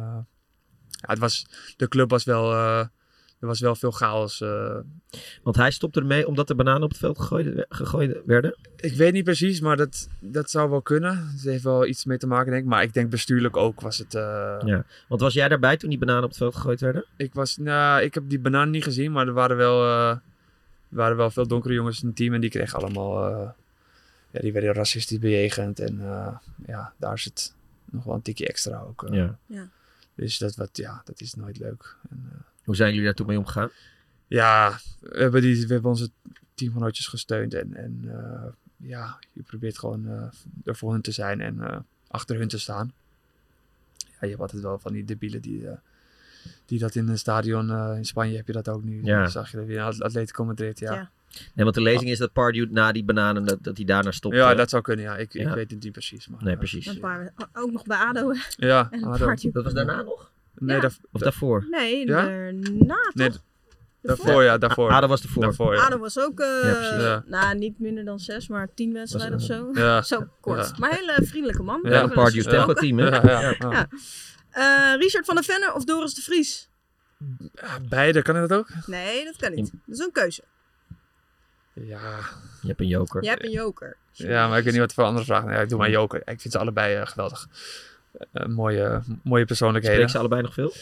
de club was wel, er was wel veel chaos. Want hij stopte ermee omdat de bananen op het veld gegooid werden? Ik weet niet precies, maar dat zou wel kunnen. Het heeft wel iets mee te maken, denk ik. Maar ik denk bestuurlijk ook was het... Want was jij daarbij toen die bananen op het veld gegooid werden? Ik heb die bananen niet gezien, maar er waren wel veel donkere jongens in het team. En die kregen allemaal... die werden racistisch bejegend. En daar is het nog wel een tikje extra ook. Ja. Dus dat is nooit leuk. En, hoe zijn jullie daar toen mee omgegaan? Ja, we hebben onze teamgenootjes gesteund. En je probeert gewoon er voor hun te zijn en achter hun te staan. Ja, je hebt altijd wel van die debielen die dat in een stadion in Spanje heb je dat ook nu. Ja. Zag je dat weer in Atletico Madrid, ja. Nee, want de lezing is dat Pardew na die bananen, dat hij daarna stopt. Ja, dat zou kunnen, ja. Ik weet het niet precies. Maar, nee, precies. Een paar, ook nog bij ADO. Ja, ADO. Dat was daarna nog? Nee, of daarvoor? Nee, daarna toch? Nee, daarvoor. ADO was ervoor. ADO was ook, niet minder dan 6, maar 10 wedstrijden of zo. Ja. Zo kort. Ja. Maar hele vriendelijke man. Ja, een Pardew team, hè? Ja. Richard van der Venne of Doris de Vries? Beide, kan dat ook? Nee, dat kan niet. Dat is een keuze. Ja. Je hebt een joker. Je hebt een joker. Ja, maar ik weet niet wat voor andere vragen. Ja, ik doe maar joker. Ik vind ze allebei geweldig. Mooie persoonlijkheden. Spreken ze allebei nog veel?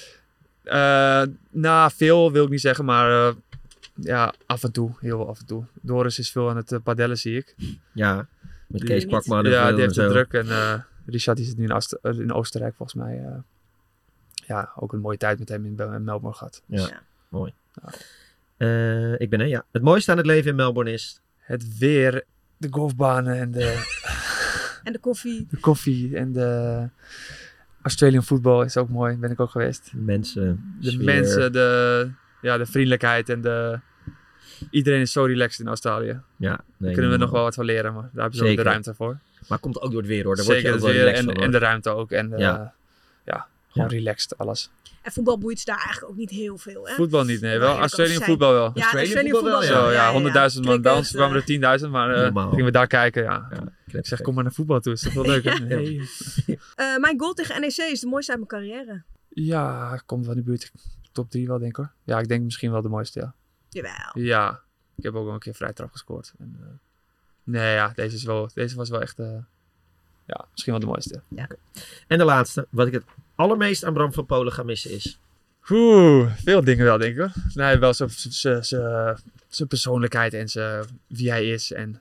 Veel wil ik niet zeggen, maar af en toe. Heel af en toe. Doris is veel aan het padellen, zie ik. Ja, met Kees Kwakman. Ja, die heeft het druk. En Richard die zit nu in Oostenrijk volgens mij. Ook een mooie tijd met hem in Melbourne gehad. Ja, mooi. Ja. Ik ben er, ja. Het mooiste aan het leven in Melbourne is? Het weer, de golfbanen en de... en de koffie. De koffie en de... Australian football is ook mooi, ben ik ook geweest. Mensen, de mensen, de vriendelijkheid en iedereen is zo relaxed in Australië. Ja, daar kunnen we nog wel wat van leren, maar daar hebben ze ook de ruimte voor. Maar komt ook door het weer, hoor. Daar zeker, word je ook wel relaxed van, en de ruimte ook. En gewoon relaxed, alles. En voetbal boeit daar eigenlijk ook niet heel veel, hè? Voetbal niet, nee. Wel Australian voetbal wel. Ja, Australian voetbal wel. Zo, ja, 100.000 man. Bij ons kwamen er 10.000, maar gingen we daar kijken, ja. Ik zeg, kom maar naar voetbal toe, is toch wel leuk, hè? Nee. Mijn goal tegen NEC is de mooiste uit mijn carrière. Ja, komt van de buurt. Top 3 wel, denk ik, hoor. Ja, ik denk misschien wel de mooiste, ja. Jawel. Ja, ik heb ook wel een keer vrij trap gescoord. En, deze was wel echt... misschien wel de mooiste. Ja. En de laatste, wat ik het allermeest aan Bram van Polen ga missen is? Veel dingen wel, denk ik, hoor. Nee, wel zijn persoonlijkheid en wie hij is en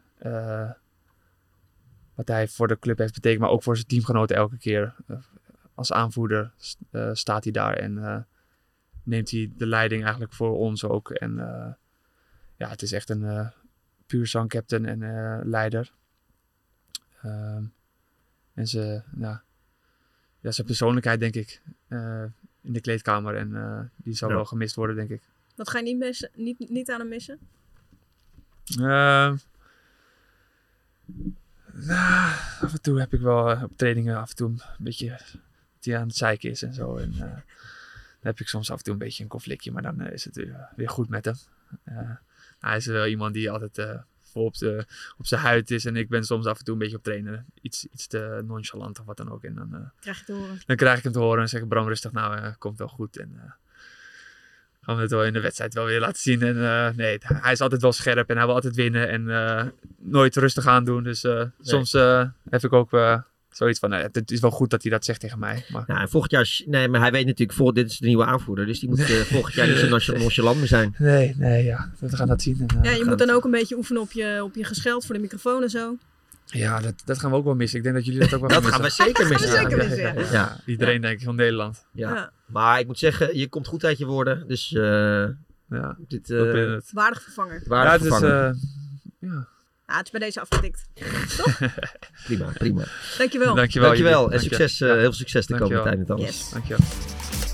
wat hij voor de club heeft betekend, maar ook voor zijn teamgenoten elke keer. Als aanvoerder staat hij daar en neemt hij de leiding eigenlijk voor ons ook. En het is echt een puur zangcaptain en leider. En zijn persoonlijkheid, denk ik, in de kleedkamer. En die zal wel gemist worden, denk ik. Wat ga je niet aan hem missen? Af en toe heb ik wel op trainingen een beetje die aan het zeiken is en zo. En dan heb ik soms af en toe een beetje een conflictje, maar dan is het weer goed met hem. Hij is wel iemand die altijd vol op zijn huid is. En ik ben soms af en toe een beetje op trainen. Iets te nonchalant of wat dan ook. En dan krijg je te horen. Dan krijg ik hem te horen en zeg ik, Bram, rustig nou, komt wel goed. En gaan we het wel in de wedstrijd wel weer laten zien. En hij is altijd wel scherp en hij wil altijd winnen. En nooit rustig aan doen. Dus soms heb ik ook zoiets van, het is wel goed dat hij dat zegt tegen mij. Maar... Ja, en volgend jaar... Nee, maar hij weet natuurlijk, dit is de nieuwe aanvoerder. Dus die moet volgend jaar niet zo nonchalant meer zijn. Nee, ja. We gaan dat zien. En, je moet dan ook een beetje oefenen op je gescheld voor de microfoon en zo. Ja, dat gaan we ook wel missen. Ik denk dat jullie dat ook wel missen. Dat gaan we zeker missen. Ja. Iedereen denk ik van Nederland. Ja. Maar ik moet zeggen, je komt goed uit je woorden. Dus waardig vervanger. Waardig vervanger. Het is bij deze afgetikt. Toch? Prima. Dankjewel. Dankjewel. En succes, heel veel succes de komende tijd met alles. Yes. Dankjewel.